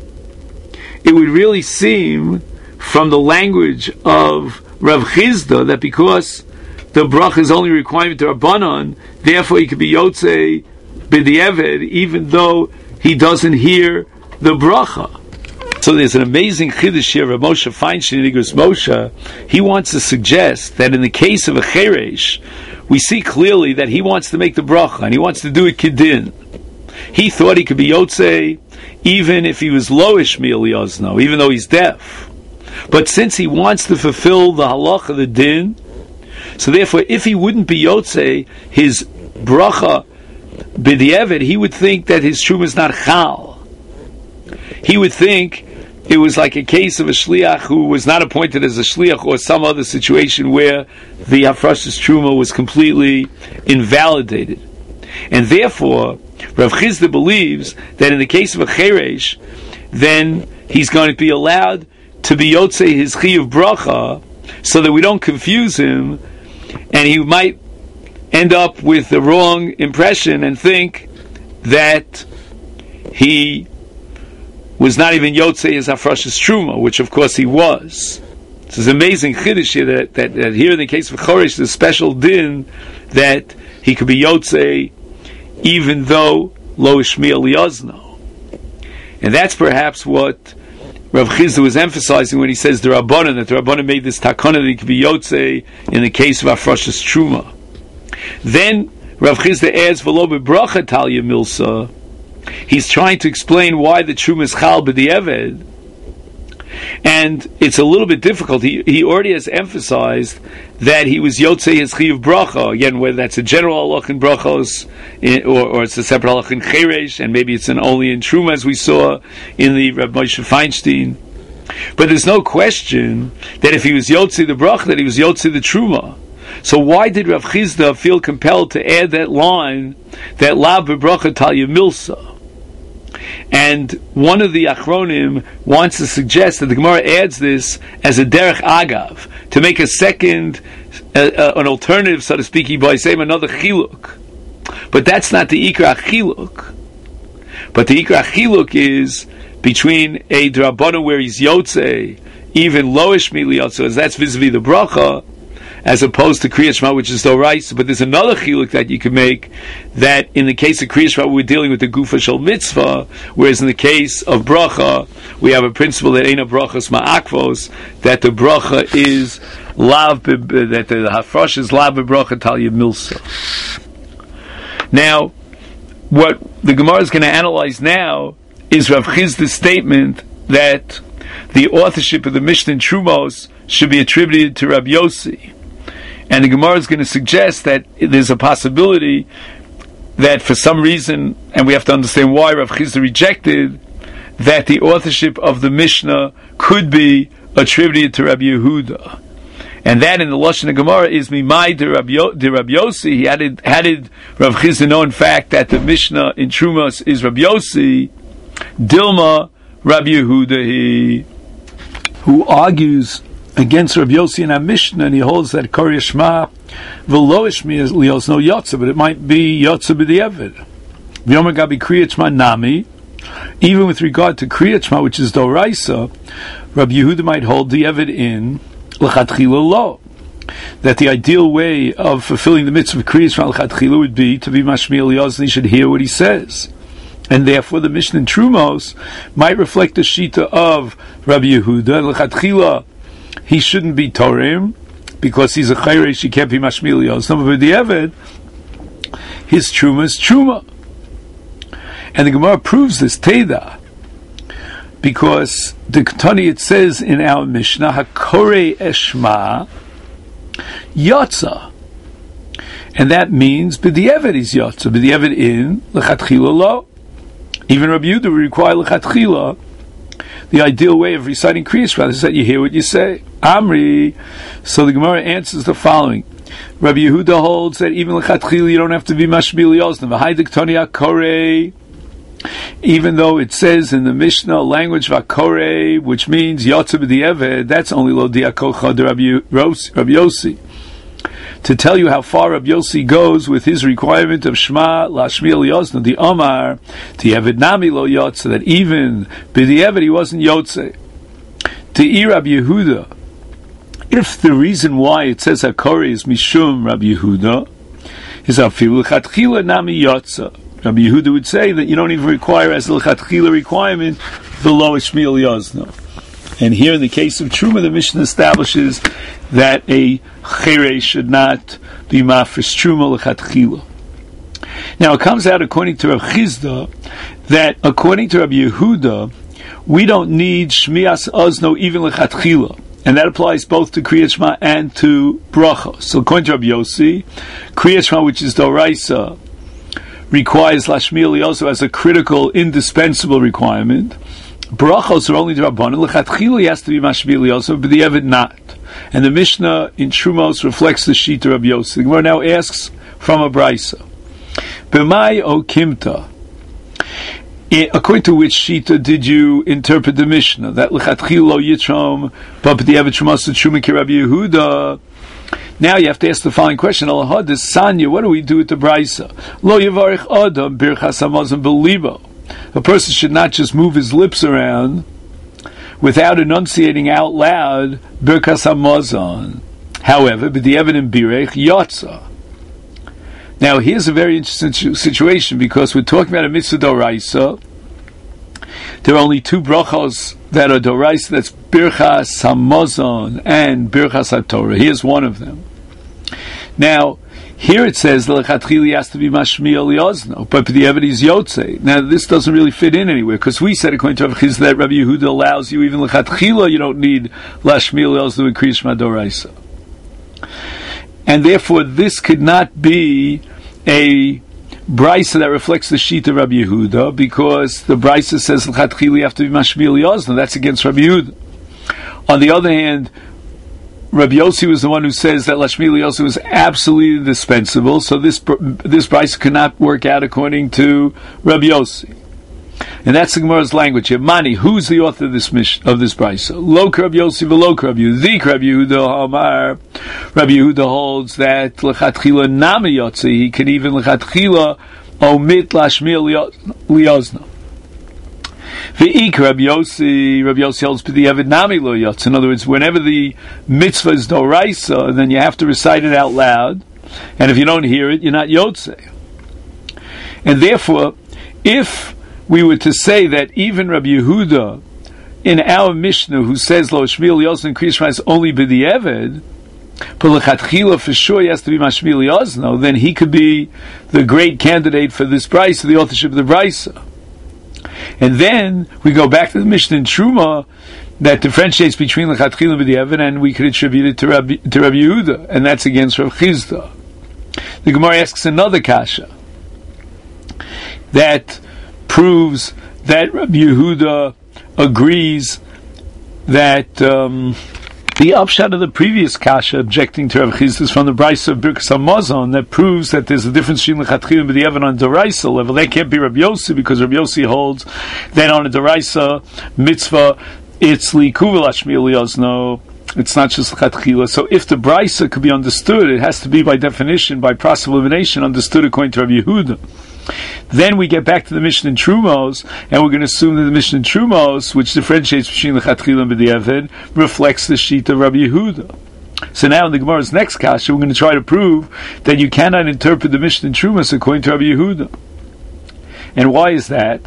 It would really seem from the language of Rav Chisda that because the bracha is only requirement d'Rabbanan, therefore he could be yotzei b'di'eved even though he doesn't hear the bracha. So there's an amazing chiddush here of Moshe Feinstein, Igros Moshe. He wants to suggest that in the case of a cheresh, we see clearly that he wants to make the bracha, and he wants to do it kidin. He thought he could be yotzei even if he was lo ishmil yozno, even though he's deaf. But since he wants to fulfill the halacha of the din, so therefore if he wouldn't be yotzei his bracha b'di'evet, he would think that his truma is not chal. He would think it was like a case of a shliach who was not appointed as a shliach, or some other situation where the hafrashas truma was completely invalidated. And therefore, Rav Chisda believes that in the case of a cheresh, then he's going to be allowed to be yotzei his chiyuv bracha, so that we don't confuse him, and he might end up with the wrong impression and think that he was not even yotzei as hafrashas truma, which of course he was. So it's an amazing chiddush here that, that, that here in the case of choresh, the special din that he could be yotzei even though lo ishmiel yozno. And that's perhaps what Rav Chisda was emphasizing when he says the Rabbanan, that the Rabbanan made this takana that he could be Yotzei in the case of Afrashas Truma. Then Rav Chisda adds V'lo bebracha Talia Milsa. He's trying to explain why the Truma is Chal b'di'eved. And it's a little bit difficult. He he already has emphasized that he was Yotzei his Chiyuv Bracha. Again, whether that's a general halach in Brachos, or, or it's a separate halach in Cheresh, and maybe it's an only in Truma, as we saw in the Reb Moshe Feinstein. But there's no question that if he was Yotzei the Bracha, that he was Yotzei the Truma. So why did Rav Chisda feel compelled to add that line, that Lav bebracha Talia Milsa? And one of the Achronim wants to suggest that the Gemara adds this as a derech agav, to make a second, uh, uh, an alternative, so to speak, by saying another chiluk. But that's not the ikra chiluk. But the ikra chiluk is between a drabana where he's yotzei, even loish miliotzo, as that's vis-a-vis the bracha, as opposed to Kriyat Shema, which is Doraisa. But there's another chiluk that you can make, that in the case of Kriyat Shema, we're dealing with the Gufa Shel Mitzvah, whereas in the case of Bracha, we have a principle that ain't a Brachas Ma'akvos, that the Bracha is Lav, that the Hafrosh is Lav Bebracha Talia Milsa. Now, what the Gemara is going to analyze now is Rav Chisda's statement that the authorship of the Mishnah in Trumos should be attributed to Rabbi Yossi. And the Gemara is going to suggest that there's a possibility that for some reason, and we have to understand why Rav Chisda rejected, that the authorship of the Mishnah could be attributed to Rabbi Yehuda. And that in the Lashon of Gemara is Mimai de Rabbi Yossi. He added, added Rav Chisda know in fact that the Mishnah in Trumas is Rabbi Yossi, Dilma Rabbi Yehuda, he, who argues against Rabbi Yossi in our Mishnah, and he holds that Korei Shema v'lo Ishmi lios no Yotze, but it might be Yotze b'di'eved. V'yomer gabi Kriyat Shema nami, even with regard to Kriyat Shema, which is Doraisa, Rabbi Yehuda might hold di'eved in l'chatchila lo. That the ideal way of fulfilling the mitzvah of Kriyat Shema l'chatchila would be to be mashmiel yozni, he should hear what he says. And therefore the Mishnah in Trumos might reflect the shita of Rabbi Yehuda, and l'chatchila he shouldn't be Torim, because he's a Chayresh, he can't be Mashmil Yosna, but B'di'eved, his Truma is Truma. And the Gemara proves this, Teda, because the Ketani, it says in our Mishnah, HaKorei Eshma Yotza. And that means B'di'eved is Yotza, B'di'eved in L'chatchila lo. Even Rabbi Yehuda would require L'chatchila. The ideal way of reciting Kriyat Shema is that you hear what you say. Amri. So the Gemara answers the following. Rabbi Yehuda holds that even l'chatchila you don't have to be mashmil yozna. V'haidik toni hakorei. Even though it says in the Mishnah language v'akorei, which means yotze b'di'eved, that's only lo diakocha de Rabbi Yossi. To tell you how far Rabbi Yossi goes with his requirement of Shema Lashmiel Yosna, the Omar, T'yevid Nami Lo Yotze, that even B'di'evid he wasn't Yotze. Te'i Rabbi Yehuda, if the reason why it says Hakori is Mishum Rabbi Yehuda, is Afilu L'chatchila Nami Yotze. Rabbi Yehuda would say that you don't even require as the L'chatchila requirement the Lo Shmiel Yosna. And here in the case of Truma, the Mishnah establishes that a Chere should not be mafresh Truma l'chatchila. Now it comes out according to Rav Chisda that according to Rabbi Yehuda, we don't need Shmias Ozno even l'chatchila. And that applies both to Kriyat Shema and to Bracha. So according to Rabbi Yossi, Kriyat Shema, which is Doraisa, requires Lashmiel also as a critical, indispensable requirement. Brachos are only Rabbanan. L'chatchila he has to be Mashmili also, but the Evid not. And the Mishnah in Trumos reflects the Shita Rabbi Yossi. The Gemara now asks from a Braisa, B'mai o Kimta, according to which Shita did you interpret the Mishnah? That l'chatchila lo yitrom, but the Evid Trumos Truma ki Rabbi Yehuda. Now you have to ask the following question: Alahad is Sanya. What do we do with the Braisa? Lo yivarich adam birchas hamazon b'libo. A person should not just move his lips around without enunciating out loud Birkas HaMazon. However, b'di'eved in birech yotza. Now, here's a very interesting situation, because we're talking about a mitzvah d'oraisa there are only two brachos that are doraisa. That's Birchas Hamazon and Birchas HaTorah. Here's one of them. Now, here it says the lechatchili has to be mashmiel liozno, but the evidence yotze. Now, this doesn't really fit in anywhere because we said according to Rav Chizda that Rabbi Yehuda allows you even lechatchila. You don't need lashmiel liozno and kriyas madoraisa, and therefore this could not be a brisa that reflects the sheet of Rabbi Yehuda, because the brisa says l'chatchili have to be mashmiel liozno. That's against Rabbi Yehuda. On the other hand, Rabbi Yossi was the one who says that Lashmi Liyosu was absolutely indispensable, so this this brisa cannot work out according to Rabbi Yossi. And that's the Gemara's language here. Mani, who's the author of this mish, of this brisa? Lo Rabbi Yossi v'lo Rabbi Yehuda. The Rabbi Yehuda Amar. Rabbi Yehuda holds that L'chatchila Nami Yotzi, he can even L'chatchila omit Lashmi Liyozno. V'ik Rabbi Yossi, Rabbi Yossi holds b'diavad nami lo yotz. In other words, whenever the mitzvah is doraisa, then you have to recite it out loud, and if you don't hear it, you're not yotze. And therefore, if we were to say that even Rabbi Yehuda, in our Mishnah, who says lo shmiel yozno and kriyas is only b'diavad, but l'chatchila for sure he has to be mashmiel yozno, then he could be the great candidate for this brisa, the authorship of the brisa. And then we go back to the Mishnah in Truma that differentiates between L'chatchila and B'diavad, and we could attribute it to Rabbi, to Rabbi Yehuda, and that's against Rav Chizda. The Gemara asks another kasha that proves that Rabbi Yehuda agrees that um, the upshot of the previous kasha objecting to Rav Chizda is from the brisa of Birkas Hamazon that proves that there's a difference between L'chatchila and B'diavad on a doraisa level. That can't be Rabbi Yossi, because Rabbi Yossi holds that on a doraisa mitzvah it's likuva lashmiel liyozno. It's not just L'chatchila. So if the brisa could be understood, it has to be by definition, by process of elimination, understood according to Rabbi Yehuda. Then we get back to the Mishnah in Trumos, and we're going to assume that the Mishnah in Trumos, which differentiates between L'chatchila and B'diavad, reflects the sheet of Rabbi Yehuda. So now in the Gemara's next kasha, we're going to try to prove that you cannot interpret the Mishnah in Trumos according to Rabbi Yehuda. And why is that?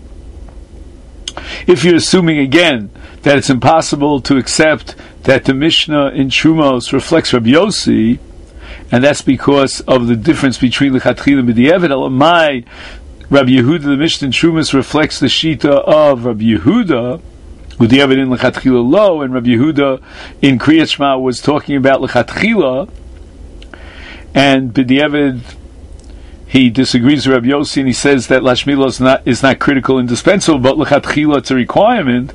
If you're assuming again that it's impossible to accept that the Mishnah in Trumos reflects Rabbi Yossi, and that's because of the difference between L'chatchila and B'diavad. Elamai, Rabbi Yehuda, the Mishnah in Trumas reflects the shita of Rabbi Yehuda, B'diavad in L'chatchila lo, and Rabbi Yehuda in Kriyat Shema was talking about L'chatchila, and B'diavad he disagrees with Rabbi Yossi, and he says that Lashmila is not, is not critical, indispensable, but L'chatchila it's a requirement.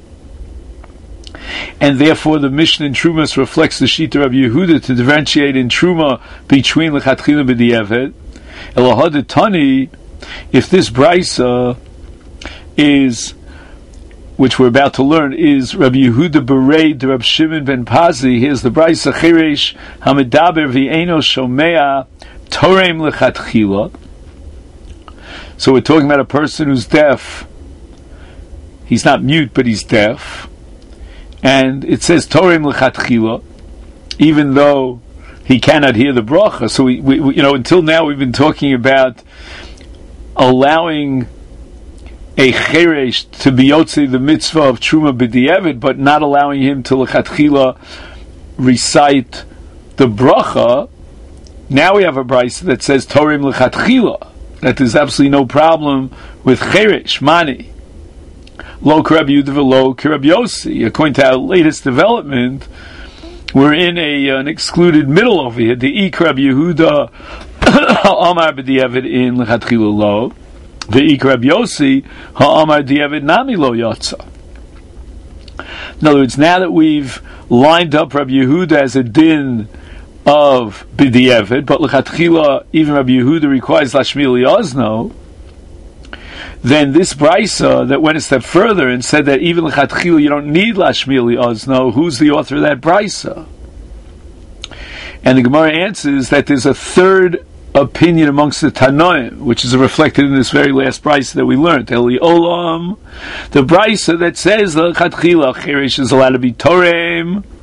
And therefore the Mishnah in Trumas reflects the Shita Rabbi Yehuda to differentiate in Truma between L'chatchila and B'diavad. Elahad Tani, if this brisa is, which we're about to learn, is Rabbi Yehuda Berei de Rabbi Shimon ben Pazi, here's the brisa Cheresh Hamidaber V'Eino Shomea Torem L'chatchila. So we're talking about a person who's deaf. He's not mute, but he's deaf. And it says Torem L'chatchila, even though he cannot hear the bracha. So we, we, we, you know, until now we've been talking about allowing a cheresh to be yotze the mitzvah of truma b'diavad, but not allowing him to L'chatchila recite the bracha. Now we have a brisa that says Torem L'chatchila, that there's absolutely no problem with cheresh, mani. Lo Rabbi Yehuda v'lo Rabbi Yossi. According to our latest development, we're in a uh, an excluded middle over here. The Ik Rabbi Yehuda Ha'amar b'diavad in L'chatchila lo, the Ik Rabbi Yossi Ha'amar b'diavad nami lo yotza. In other words, now that we've lined up Rabbi Yehuda as a din of b'diavad, but L'chatchila even Rabbi Yehuda requires lashmi liyozno, then this brisa that went a step further and said that even l'chatchila you don't need lashmi liyozno, who's the author of that brisa? And the Gemara answers that there's a third opinion amongst the Tanoim, which is reflected in this very last brisa that we learned. Eli Olam, the brisa that says l'chatchila cheresh is allowed to be torem,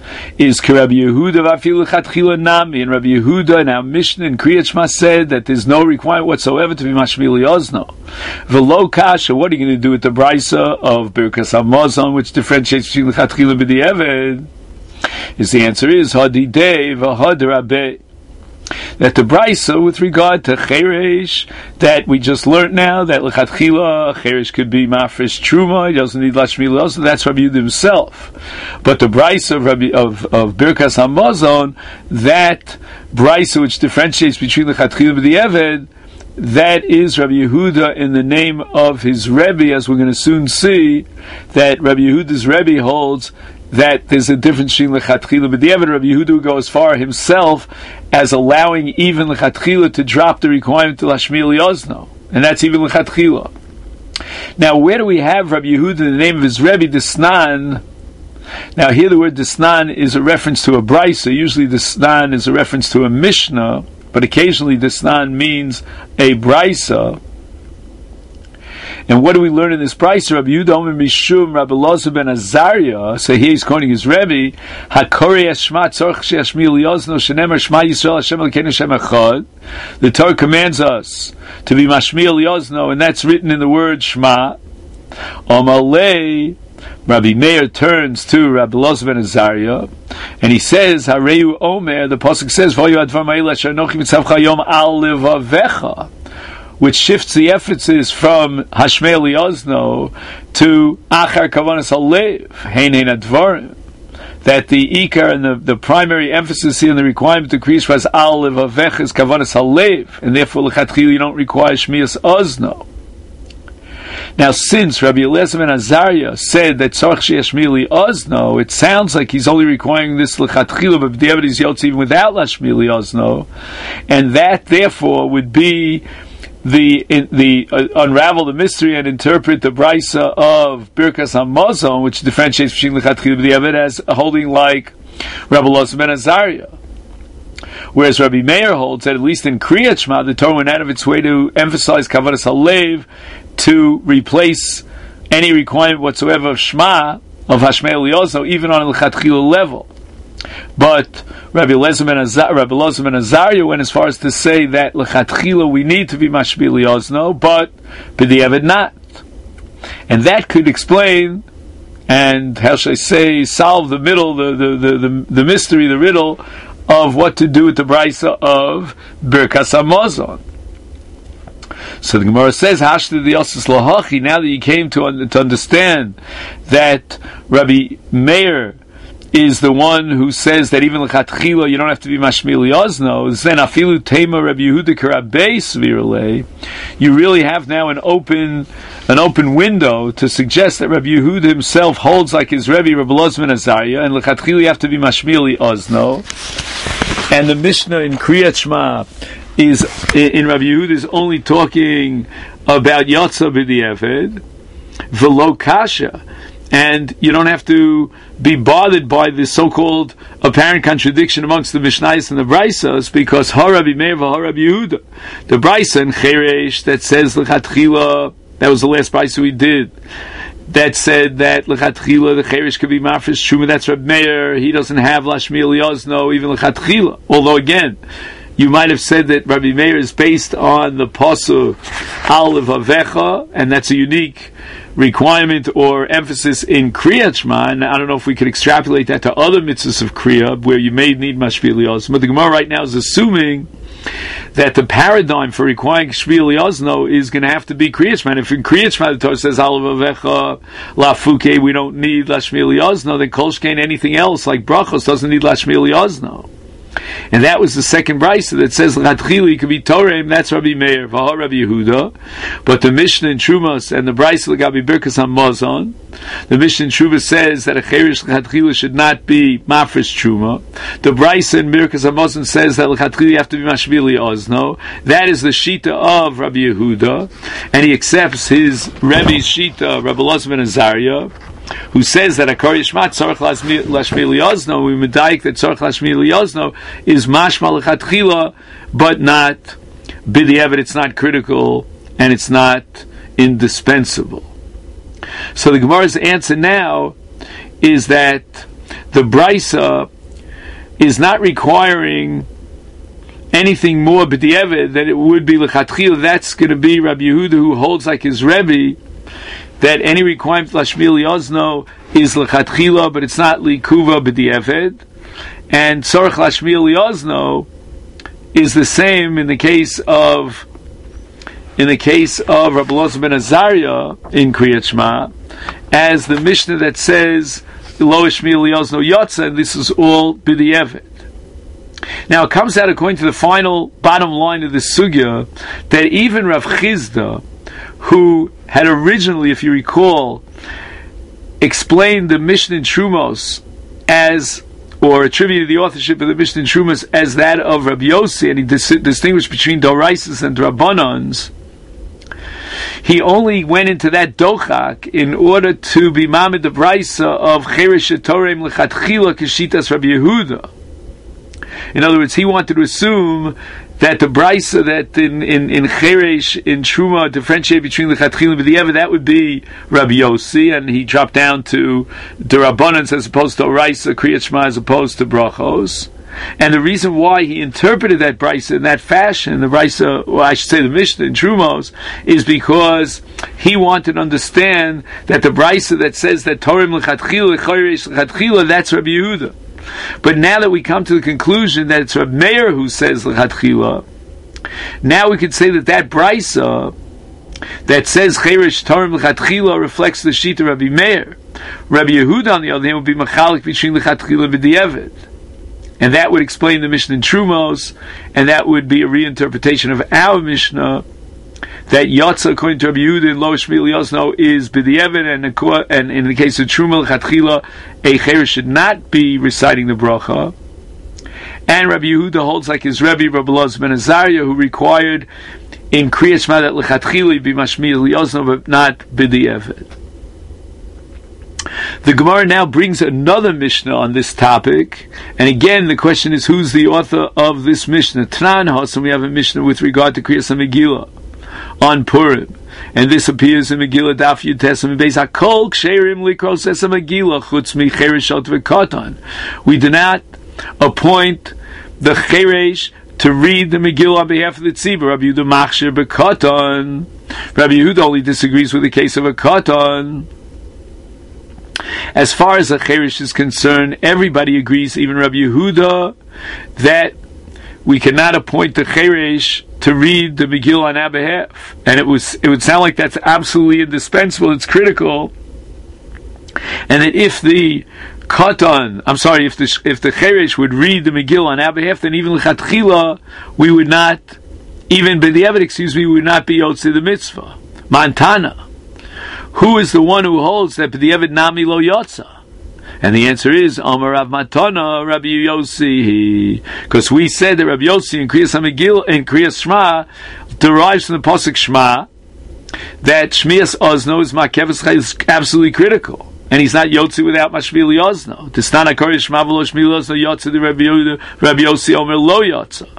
is Rabbi Yehuda v'afilu lechatchila nami, and Rabbi Yehuda in our Mishnah in Kriyat Shema said that there's no requirement whatsoever to be mashmili ozno. V'lo kasha, what are you going to do with the brisa of Birkas Hamazon, which differentiates between lechatchila b'di'eved? Is the answer is hadidei v'hadrabeh. That the brisa with regard to cheresh that we just learned now, that lechatchila cheresh could be mafresh truma, he doesn't need lashmili also, that's Rabbi Yehuda himself. But the brisa of Rabbi, of, of Birkas Hamazon, that brisa which differentiates between lechatchila and b'di'eved, that is Rabbi Yehuda in the name of his Rebbe, as we're going to soon see, that Rabbi Yehuda's Rebbe holds that there's a difference between lechatchila and b'di'eved. Rabbi Yehuda would go as far himself as allowing even lechatchila to drop the requirement to lashmili ozno, and that's even lechatchila. Now, where do we have Rabbi Yehuda in the name of his Rebbe Disnan? Now, here the word Disnan is a reference to a brisa. Usually, Disnan is a reference to a Mishnah, but occasionally Disnan means a brisa. And what do we learn in this brisa? Rabbi Yehuda Omer Mishum Rabbi Elazar ben Azariah. So here he's quoting his Rebbe. Hakori Eshma Tzorch She'ashmi Liyozno Shenemer Shema Yisrael Hashem Elokeinu Hashem Echad. The Torah commands us to be Mashmi Liyozno, and that's written in the word Shema. Omalei. Rabbi Meir turns to Rabbi Elazar ben Azariah, and he says, Hareyu Omer, the pasuk says, V'oyu advar ma'il asher anochi mitzavcha yom al levavecha, which shifts the emphasis from Hashmei Liyozno to Achar Kavanas Halev, Hein Hein Advarim. That the Ikar and the, the primary emphasis here in the requirement to Kriyish was Al Levavecha is Kavanas Halev, and therefore L'chatchila you don't require Shmias Ozno. Now, since Rabbi Elazar ben Azariah said that Tzorch She'ashmili Ozno, it sounds like he's only requiring this L'chatchila, but b'di'eved is yotz even without Lashmili Ozno, and that therefore would be the in, the uh, unravel the mystery and interpret the brisa of Birkas Hamazon, which differentiates between lechatchila b'di'eved, as holding like Rabbi Elazar ben Azariah. Whereas Rabbi Meir holds that at least in Kriyat Shema, the Torah went out of its way to emphasize Kavanas Halev to replace any requirement whatsoever of Shema, of Hashmei Liyozno, even on a lechatchila level. But Rabbi Elazar ben Azariah, Rabbi Elazar ben Azariah went as far as to say that lechatchila we need to be mashmi liyozno, but b'di'eved not, and that could explain and how shall I say solve the middle, the the the the, the mystery, the riddle of what to do with the brisa of Birkas Hamazon. So the Gemara says, Hashta the Yosef Lahachi. Now that you came to to understand that Rabbi Meir is the one who says that even lechatchila you don't have to be mashmi liyozno, then afilu tema Rabbi Yehuda karabei svirle, you really have now an open an open window to suggest that Rabbi Yehuda himself holds like his Rebbe Rabbi Elazar ben Azariah, and lechatchila you have to be mashmi liyozno. And the Mishnah in Kriyat Shema is in Rabbi Yehuda is only talking about yotza b'di'eved v'lo kasha. And you don't have to be bothered by the so-called apparent contradiction amongst the Mishnayos and the Braisas, because Ha Rabbi Meir v'Ha Rabbi Yehuda, the Braisa in Cheresh that says L'chatchila, that was the last Braisa we did, that said that L'chatchila, the Cheresh could be Mafresh Truma, that's Rabbi Meir, he doesn't have Lashmi Liyozno, even L'chatchila. Although again, you might have said that Rabbi Meir is based on the pasuk Al Levavecha, and that's a unique requirement or emphasis in Kriyat Shema, and I don't know if we could extrapolate that to other mitzvahs of Kriya, where you may need Mashmi Liyozno. But the Gemara right now is assuming that the paradigm for requiring Shmi Liyozno is going to have to be Kriyat Shema. And if in Kriyat Shema the Torah says Al Levavecha Lafuke, we don't need Lashmi Liyozno, then Kol Shkein anything else like Brachos doesn't need Lashmi Liyozno. And that was the second brisa that says L'chatchila could be Torah. That's Rabbi Meir, V'ha Rabbi Yehuda. But the Mishnah in Trumas and the brisa L'gabi Birkas Hamazon, the Mishnah in Trumas says that a Cheresh L'chatchila should not be Mafresh Truma. The brisa in Birkas Hamazon says that L'chatchila you have to be Mashmi Liyozno. That is the shita of Rabbi Yehuda, and he accepts his Rebbe's shita, Rabbi Elazar ben Azariah, who says that a Akari Shema Tzorch Lashmi Liyozno, we medayik that Tzorch Lashmi Liyozno is mashma lechatchila, but not b'di'eved. It's not critical and it's not indispensable. So the Gemara's answer now is that the Brisa is not requiring anything more b'di'evet than it would be l'chatchila. That's going to be Rabbi Yehuda, who holds like his Rebbe, that any requirement l'shmil yozno is l'chatchila, but it's not l'ikuva b'di'evet. And tzorach l'shmil yozno is the same in the case of in the case of Rabbi Elazar ben Azariah in Kriyat Shema, as the Mishnah that says lo shmil yozno yotza, and this is all b'di'evet. Now it comes out, according to the final bottom line of the sugya, that even Rav Chizda, who had originally, if you recall, explained the Mishnah in Trumos as, or attributed the authorship of the Mishnah in Trumos as that of Rabbi Yossi, and he dis- distinguished between Doraisis and Rabbanans, he only went into that dochak in order to be Mamed the Braisa of Cheresh Torem Lechatchila Keshitas Rabbi Yehuda. In other words, he wanted to assume that the Braisa that in in in Cheresh, in Truma, differentiate between the Lechatchila and B'di'evet, that would be Rabbi Yossi, and he dropped down to the Rabbanans as opposed to Oraisa, Kriyat Shema as opposed to Brachos. And the reason why he interpreted that Braisa in that fashion, the Braisa, well, I should say the Mishnah in Trumos, is because he wanted to understand that the Braisa that says that Torem Lechatchila, Cheresh Lechatchila, that's Rabbi Yehuda. But now that we come to the conclusion that it's Reb Meir who says l'chatchila, now we can say that that brisa that says cheresh torem l'chatchila reflects the shita of Rabbi Meir. Rabbi Yehuda, on the other hand, would be machalik between l'chatchila and b'di'evet, and that would explain the Mishnah in Trumos, and that would be a reinterpretation of our Mishnah that Yotza, according to Rabbi Yehuda, in Lo Shmil Yosno is b'di'evet, and, and in the case of Truma l'chatchila, a cheresh should not be reciting the bracha. And Rabbi Yehuda holds like his Rebbe, Rabbi Elazar ben Azariah, who required in Kriyat Shema that l'chatchila be mashmil yosno, but not b'di'evet. The Gemara now brings another Mishnah on this topic, and again the question is, who's the author of this Mishnah? Tran Hasan, we have a Mishnah with regard to Kriyas HaMegillah on Purim, and this appears in Megillah Daf Yud Tesam Beis Hakol Ksherim Likros Esam Megillah Chutz Mi Chereshot V'Katan. We do not appoint the Cheresh to read the Megillah on behalf of the Tzibur. Rabbi Yehuda Machshir B'Katan. Rabbi Yehuda only disagrees with the case of a Katan. As far as the Cheresh is concerned, everybody agrees, even Rabbi Yehuda, that we cannot appoint the Cheresh to read the Megillah on our behalf. And it was it would sound like that's absolutely indispensable, it's critical. And that if the Katan, I'm sorry, if the if the Cheresh would read the Megillah on our behalf, then even L'Chatchila, we would not, even B'di'evet, excuse me, we would not be Yotzei the Mitzvah. Montana. Who is the one who holds that B'di'evet Nami Lo Yotza? And the answer is Amar Rav Matana, Rabbi Yossi, because we said that Rabbi Yossi in Kriyas HaMegillah in Kriyas Shema derives from the pasuk Shema that Shmias Ozno is Makevus Chai is absolutely critical, and he's not Yotzi without Mashmil Yozno. Tistana Kori Shema v'lo Shmil Yozno Yotzi the Rabbi Rabbi Yossi Omer Lo Yotza.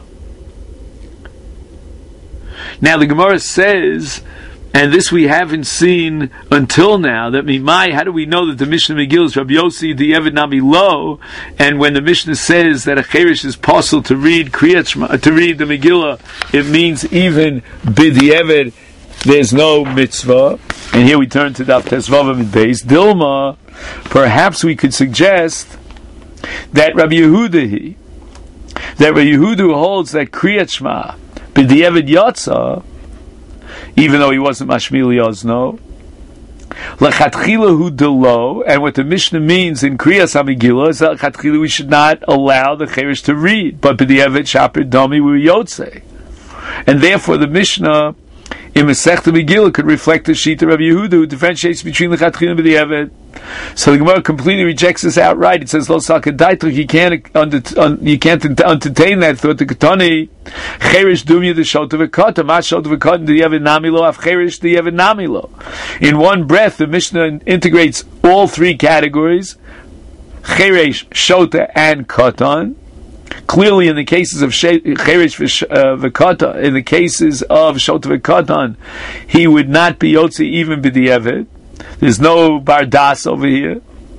Now the Gemara says, and this we haven't seen until now, that Mimai, how do we know that the Mishnah Megillah is Rabbi Yossi Di'evet Nami Lo, and when the Mishnah says that a Cheresh is possible to read Kriyat Shema, to read the Megillah, it means even B'di'evet there's no mitzvah. And here we turn to Daf Tesvav and Beis Dilma. Perhaps we could suggest that Rabbi Yehuda he, that Rabbi Yehuda holds that Kriyat Shema B'di'evet Yotza, even though he wasn't Mashmil Yozno, L'chatchila hu delo, and what the Mishnah means in Kriyas HaMegillah is that L'chatchila we should not allow the Cheresh to read, but B'di'evet Shaper Domi we Yotzei. And therefore the Mishnah in Masechta Megillah could reflect the Shita of Rabbi Yehuda, who differentiates between L'chatchila and B'di'evet. So the Gemara completely rejects this outright. It says, Lo Sakadaitach, you can't, under, un, you can't entertain that thought. The Ketani, Cheresh Dumya the Shot of a Kata, Ma Shot of a Kata, the Yevet Namilo, Af Cheresh the Yevet Namilo. In one breath, the Mishnah integrates all three categories, Cheresh, Shota, and Katan. Clearly, in the cases of Cheresh v'Kata, in the cases of Shota v'Katan, he would not be Yotzi even B'di'evet. There's no bardas over here.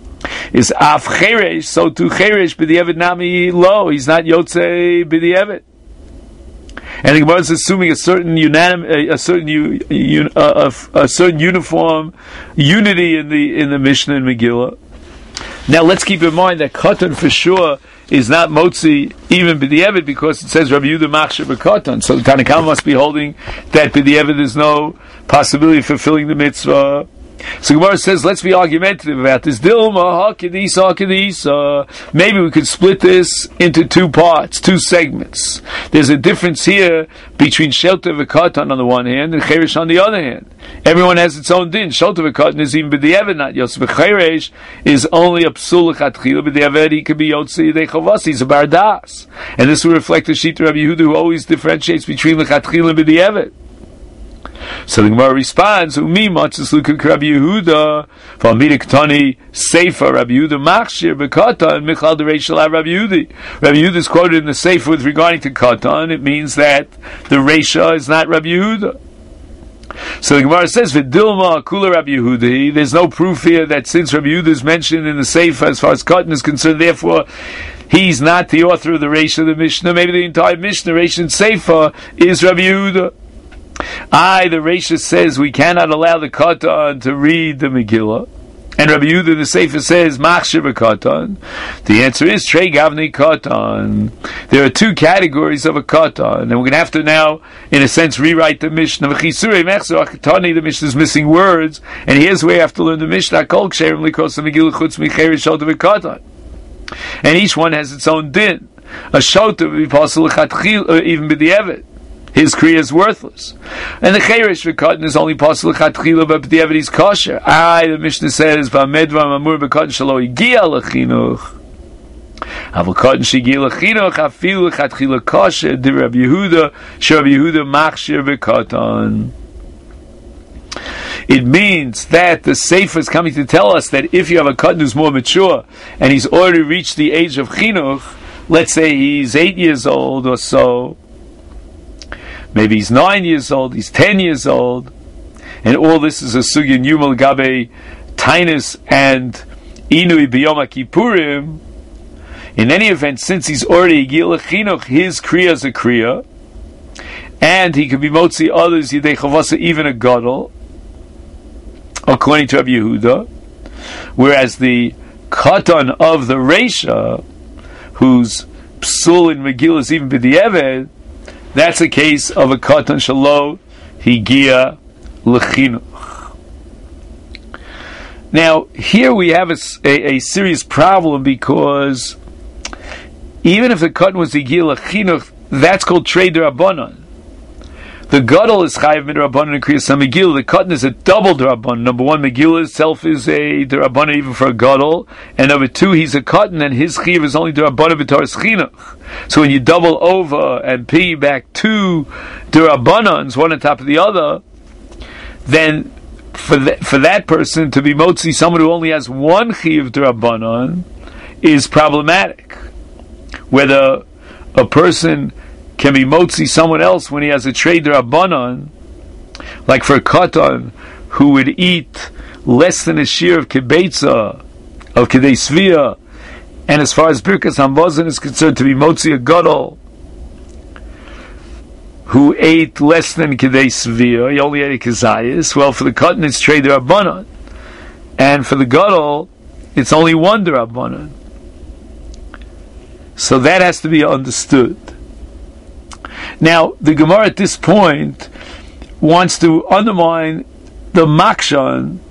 is af cheresh, so to cheresh b'di'evet nami lo. He's not yotzei b'di'evet. And the Gemara is assuming a certain unanim, a, a certain u, un, a, a, a certain uniform unity in the in the Mishnah and Megillah. Now let's keep in mind that katan for sure is not motzi even b'di'evet, because it says Rabbi Yehuda machshir b'katan. So the Tanna Kamma must be holding that b'di'evet there's no possibility of fulfilling the mitzvah. So Gemara says, let's be argumentative about this. Dilma, hakadisa, hakadisa. Maybe we could split this into two parts, two segments. There's a difference here between shelter v'katan on the one hand and cheresh on the other hand. Everyone has its own din. Shelter v'katan is even b'di'evet, not yotzi. But cheresh is only a psul l'chatchila. B'di'evet he could be yotzi de'chavasi. He's a bardas. And this will reflect the Shita Rabbi Yehuda, who always differentiates between l'chatchila and b'di'evet. So the Gemara responds, "Umi matzis lukik Rabbi Yehuda from Midiktani Sefer Rabbi Yehuda Machshir b'Katan Michal Dereishel Rabbi Yehuda." Rabbi Yehuda is quoted in the Sefer with regarding to Katan. It means that the Reisha is not Rabbi Yehuda. So the Gemara says, "V'dilma kula Rabbi Yehuda." There's no proof here that since Rabbi Yehuda is mentioned in the Sefer as far as Katan is concerned, therefore he's not the author of the Reisha of the Mishnah. Maybe the entire Mishnah, Reisha and Sefer, is Rabbi Yehuda. I, the Reisha says we cannot allow the Katan to read the Megillah, and Rabbi Yehuda the Sefer says Machshir b'Katan. The answer is Trei Gavni Katan. There are two categories of a Katan, and we're going to have to now, in a sense, rewrite the Mishnah. The Mishnah is missing words, and here's where you have to learn the Mishnah. And each one has its own din. A shota would be possible even b'di'evet. His kriya is worthless. And the cheresh v'katan is only possible chatchila, but b'di'evet is kosher. Ah, the Mishnah says, v'amedva mamur b'katan shalo higia l'chinuch. Aval katan shegia l'chinuch, afilu chatchila kosher, di Rabbi Yehuda, she Rabbi Yehuda machshir v'katan. It means that the Sefer is coming to tell us that if you have a katan who's more mature, and he's already reached the age of chinuch, let's say he's eight years old or so, maybe he's nine years old, he's ten years old, and all this is a sugya in Yuma Gabe Tainus and Inui B'Yom Kippurim. In any event, since he's already Gil Chinuch, his kriya is a kriya, and he can be motzi others Yidei Chavasa, even a gadol, according to Rabbi Yehuda, whereas the katan of the Reisha, whose psul in Megillah is even b'di'evet, that's a case of a katan shalo higia l'chinuch. Now, here we have a, a, a serious problem, because even if the katan was higia l'chinuch, that's called trei d'Rabbanan. The gadol is chayav midrabbanan and kriyas Megillah. The katan is a double d'Rabbanan. Number one, Megillah itself is a d'Rabbanan even for a gadol, and number two, he's a katan, and his chayav is only d'Rabbanan b'taras chinuch. So when you double over and pee back two d'Rabbanans, one on top of the other, then for that, for that person to be motzi someone who only has one chayav d'Rabbanan is problematic. Whether a person can be motzi someone else when he has a trei d'Rabbanan, like for a katan who would eat less than a shear of kibetza, of kedei svia, and as far as birkas hamazon is concerned, to be motzi a gadol who ate less than kedei svia, he only ate a kezayis. Well, for the katan it's trei d'Rabbanan, and for the gadol it's only one d'Rabbanan. So that has to be understood. Now, the Gemara at this point wants to undermine the makshan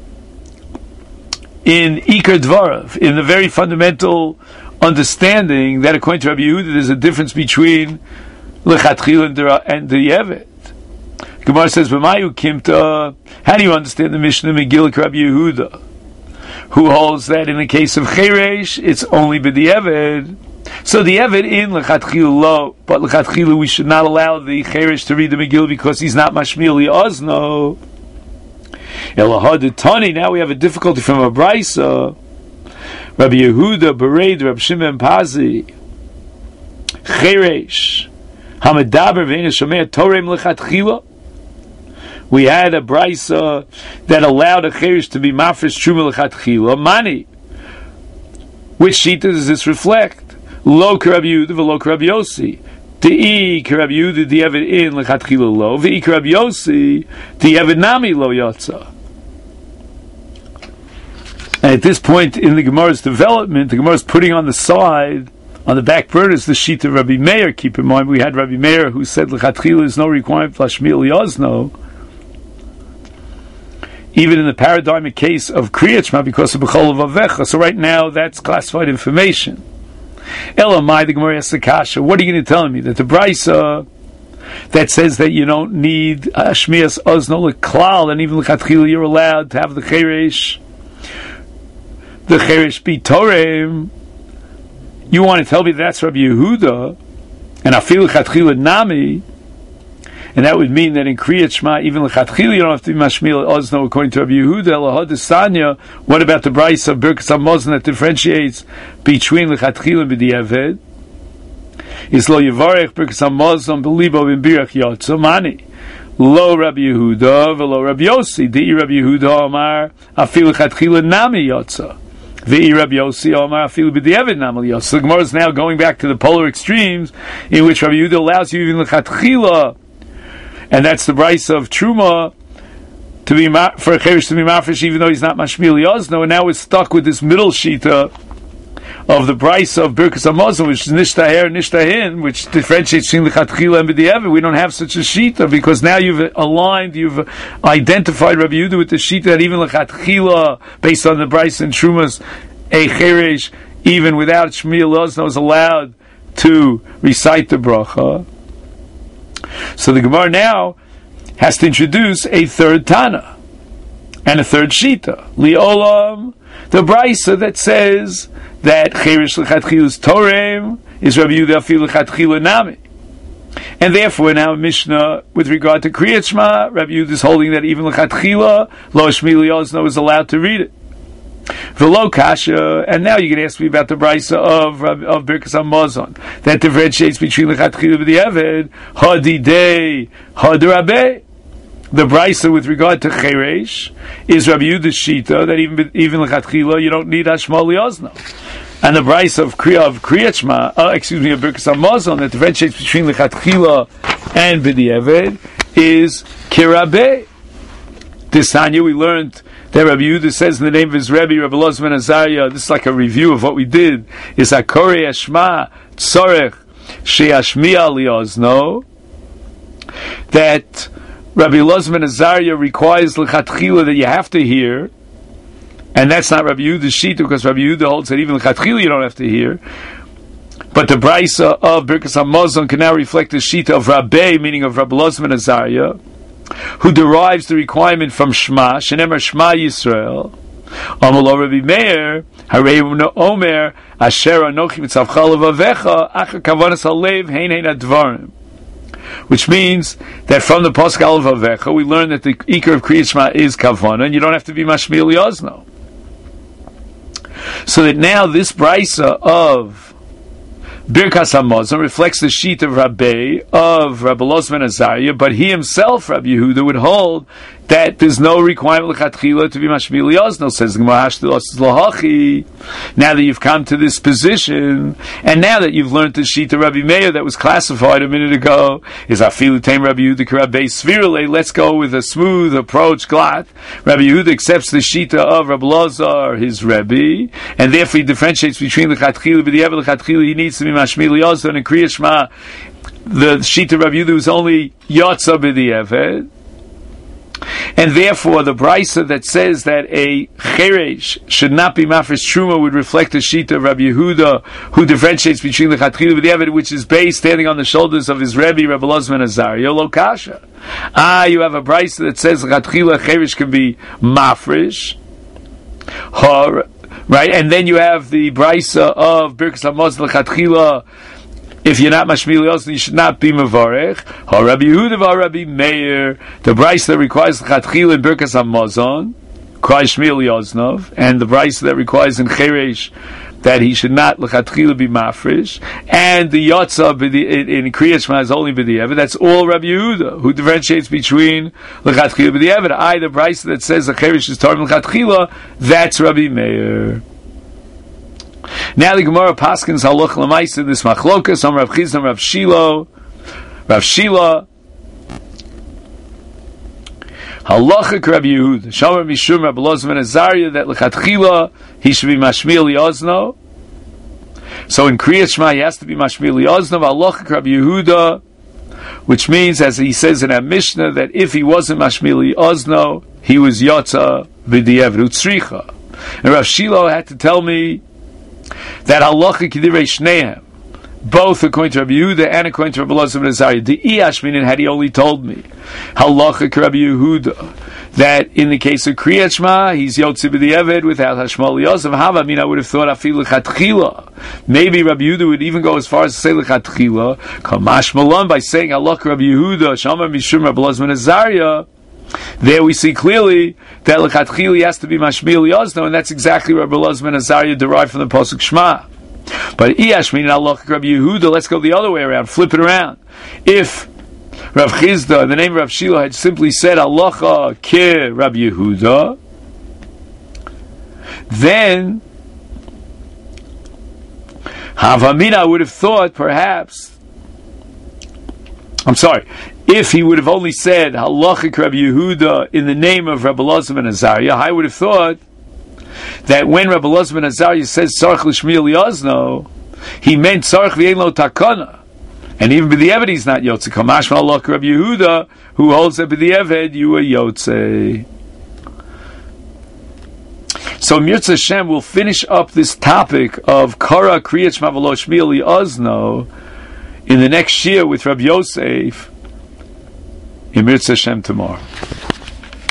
in Ikar Dvarav, in the very fundamental understanding that according to Rabbi Yehuda there's a difference between lechatchila and the Yevet. Gemara says, "B'mayu kimta." How do you understand the Mishnah Megillah Rabbi Yehuda, who holds that in the case of cheresh it's only b'di'evet? So the Eved in lechatchila lo, but lechatchila we should not allow the cheresh to read the Megillah because he's not mashmiel li'ozno. Elahad Tani. Now we have a difficulty from a brisa. Rabbi Yehuda bereid Rabbi Shimon Pazi cheresh hamedaber ve'ein shomei torem lechatchila. We had a brisa that allowed a cheresh to be mafresh truma lechatchila. Mani. Which shita does this reflect? Lo Rabbi Yehuda v'lo Rabbi Yossi. De'i Rabbi Yehuda di'evid in lechatchila lo, v'i Rabbi Yossi di'evid nami lo yotza. And at this point in the Gemara's development, the Gemara is putting on the side, on the back burner, is the sheet of Rabbi Meir. Keep in mind, we had Rabbi Meir who said lechatchila is no requirement for Lashmiel Yozno, even in the paradigmic case of Kriyat Shema because of B'chol Vavecha. So right now, that's classified information. Elamai, the Gemara asks the Kasha, what are you going to tell me? That the Brisa that says that you don't need Shmias Ozno L'Klal, and even L'Chatchila you're allowed to have the Cheresh, the Cheresh be Torem. You want to tell me that's Rabbi Yehuda, and Afil L'Chatchila Nami, and that would mean that in Kriyat Shema, even L'Chatchila you don't have to be Mashmiel Ozno according to Rabbi Yehuda. Elahad Sanya, what about the Brisa of Birkas HaMazon that differentiates between L'Chatchila and B'diavad? Is Lo Yevarech Birkas HaMazon B'libo B'birach Yotzo Mani. Lo Rabbi Yehuda v'lo Rabbi Yossi. Di'i Rabbi Yehuda Omar Afil L'Chatchila Nami Yotza. V'i Rabbi Yossi Omar Afil B'diavad Nami Yotza. The Gemara is now going back to the polar extremes in which Rabbi Yehuda allows you even L'Chatchila, and that's the Brisa of Truma, to be ma- for a Cheresh to be mafresh even though he's not Mashmiel Yozno, and now we're stuck with this middle shita of the Brisa of Birkas HaMazon, which is Nishtaher and Nishtahin, which differentiates between L'Chatchila and B'diavad. We don't have such a shita because now you've aligned, you've identified Rabbi Yehuda with the shita that even L'Chatchila, based on the Brisa and Trumas, a Cheresh, even without Shmiel Yozno, is allowed to recite the bracha. So the Gemara now has to introduce a third Tana and a third Shita. Li'olam, the Brisa that says that Cheresh L'Chatchila's Torem is Rabbi Yehuda Afil L'Chatchila Nami. And therefore now Mishnah, with regard to Kriyat Shema, Rabbi Yehuda is holding that even L'Chatchila, Lo Shmiel Yozno is allowed to read it. V'lo kasha, and now you can ask me about the Brisa of of Birkas HaMazon that differentiates between L'Chatchila and B'diavad. Hadidei Hadrabeh. The Brisa with regard to Cheresh is Rabbi Yehuda's shita that even even L'Chatchila you don't need Hashmal Yozno, and the Brisa of Kriya of Kriyat Shema, uh, excuse me, of Birkas HaMazon that differentiates between L'Chatchila and B'diavad is Kirabeh. This Tanya we learned that Rabbi Yehuda says in the name of his Rebbe, Rabbi Elazar ben Azariah, this is like a review of what we did, is Hakorei Hashma Tzorech She'ashmiya Li'ozno, that Rabbi Elazar ben Azariah requires L'Chatchila that you have to hear, and that's not Rabbi Yehuda's shita because Rabbi Yehuda holds that even L'Chatchila you don't have to hear. But the Brisa of Birkas HaMazon can now reflect the shita of Rabbi, meaning of Rabbi Elazar ben Azariah, who derives the requirement from Shema, Shenemar Shema Yisrael. Amalo Rabbi Meir, Harei Omer, Asher Anochi Mitzavcha Levavecha, Acher Kavanas Halev, Hein Hein Advarim. Which means that from the Pasuk Al Vavecha, we learn that the Iker of Kriyat Shema is Kavana, and you don't have to be Mashmiel Yozno. So that now this Brisa of Birkas HaMazon reflects the sheet of Rabbi, of Rabbi Elazar ben Azariah, but he himself, Rabbi Yehuda, would hold that there's no requirement L'Chatchila to be Mashmiel Yozno, says the Gemara Lahachi. Now that you've come to this position, and now that you've learned the sheet of Rabbi Meir that was classified a minute ago, is Afilu Teim Rabbi Yehuda K'Rabbi Svirle, let's go with a smooth approach, Glat. Rabbi Yehuda accepts the sheet of Rabbi Elazar, his Rebbe, and therefore he differentiates between L'Chatchila, but the Eved L'Chatchila, he needs to be Mashmiel Yozno, and in Kriyat Shema, the sheet of Rabbi Yehuda was only Yotza b'diavad. And therefore, the Brisa that says that a Cheresh should not be Mafresh Truma would reflect the sheet of Rabbi Yehuda, who differentiates between the L'Chatchila and B'diavad, which is based standing on the shoulders of his Rebbe, Rabbi Elazar ben Azariah, Lo Kasha. Ah, you have a Brisa that says L'Chatchila Cheresh can be Mafresh. Right? And then you have the Brisa of Birkas HaMazon L'Chatchila. If you're not Mashmiel Yozno, you should not be Mevarech. Ha Rabbi Yehuda va Rabbi Meir, the Brisa that requires L'Chatchila in Birkas HaMazon, requires Shmiel Yoznov, and the Brisa that requires in Cheresh that he should not L'Chatchila be Mafresh, and the Yotza in Kriyat Shema is only B'diavad. That's all Rabbi Yehuda, who differentiates between L'Chatchila and B'diavad. I, the Brisa that says the Cheresh is Torah L'Chatchila, that's Rabbi Meir. Now the Gemara paskins halach l'maisa this machlokas. Am Rav Chizda, Rav Shilo, Rav Shila. Halachik Rabbi Yehuda. Shomer mishum Rabbi Elazar ben Azariah that lechatchila he should be mashmiel liozno. So in Kriyat Shema he has to be mashmiel liozno. Halachik Rabbi Yehuda, which means, as he says in our Mishnah, that if he wasn't mashmiel liozno, he was yotza b'diavad utzricha. And Rav Shilo had to tell me that halachik k'divrei shneim, both according to Rabbi Yehuda and according to Rabbi Elazar ben Azariah. The Iash meaning had he only told me halachik Rabbi Yehuda that in the case of Kriyat Shema he's yotzi b'diavad without hashmal liyosav. Hava, I mean, I would have thought afilu lechatchila. Maybe Rabbi Yehuda would even go as far as to say lechatchila kamash malan by saying halachik Rabbi Yehuda shamar mishum Rabbi Elazar ben Azariah. There we see clearly that lechatchila has to be mashmiel liyozno, and that's exactly what Rabbi Elazar ben Azariah derived from the pasuk Shema. But Iash meaning halachik Rabbi Yehuda, let's go the other way around, flip it around. If Rav Chizda, in the name of Rav Shilo, had simply said halacha ke Rabbi Yehuda, then Havamina would have thought perhaps, I'm sorry, if he would have only said halachik Rabbi Yehuda in the name of Rabbi Elazar ben Azariah, I would have thought that when Rabbi Elazar ben Azariah says tzarich l'shmiel liyozno, he meant tzarich v'ein lo takana, and even b'diavad he's not yotze. Kamash malach Rabbi Yehuda, who holds that b'diavad you are yotze. So Mirza Hashem will finish up this topic of Kara Kriyat Shema v'lo shmiel liyozno in the next year with Rabbi Yosef in Mirza Hashem tomorrow.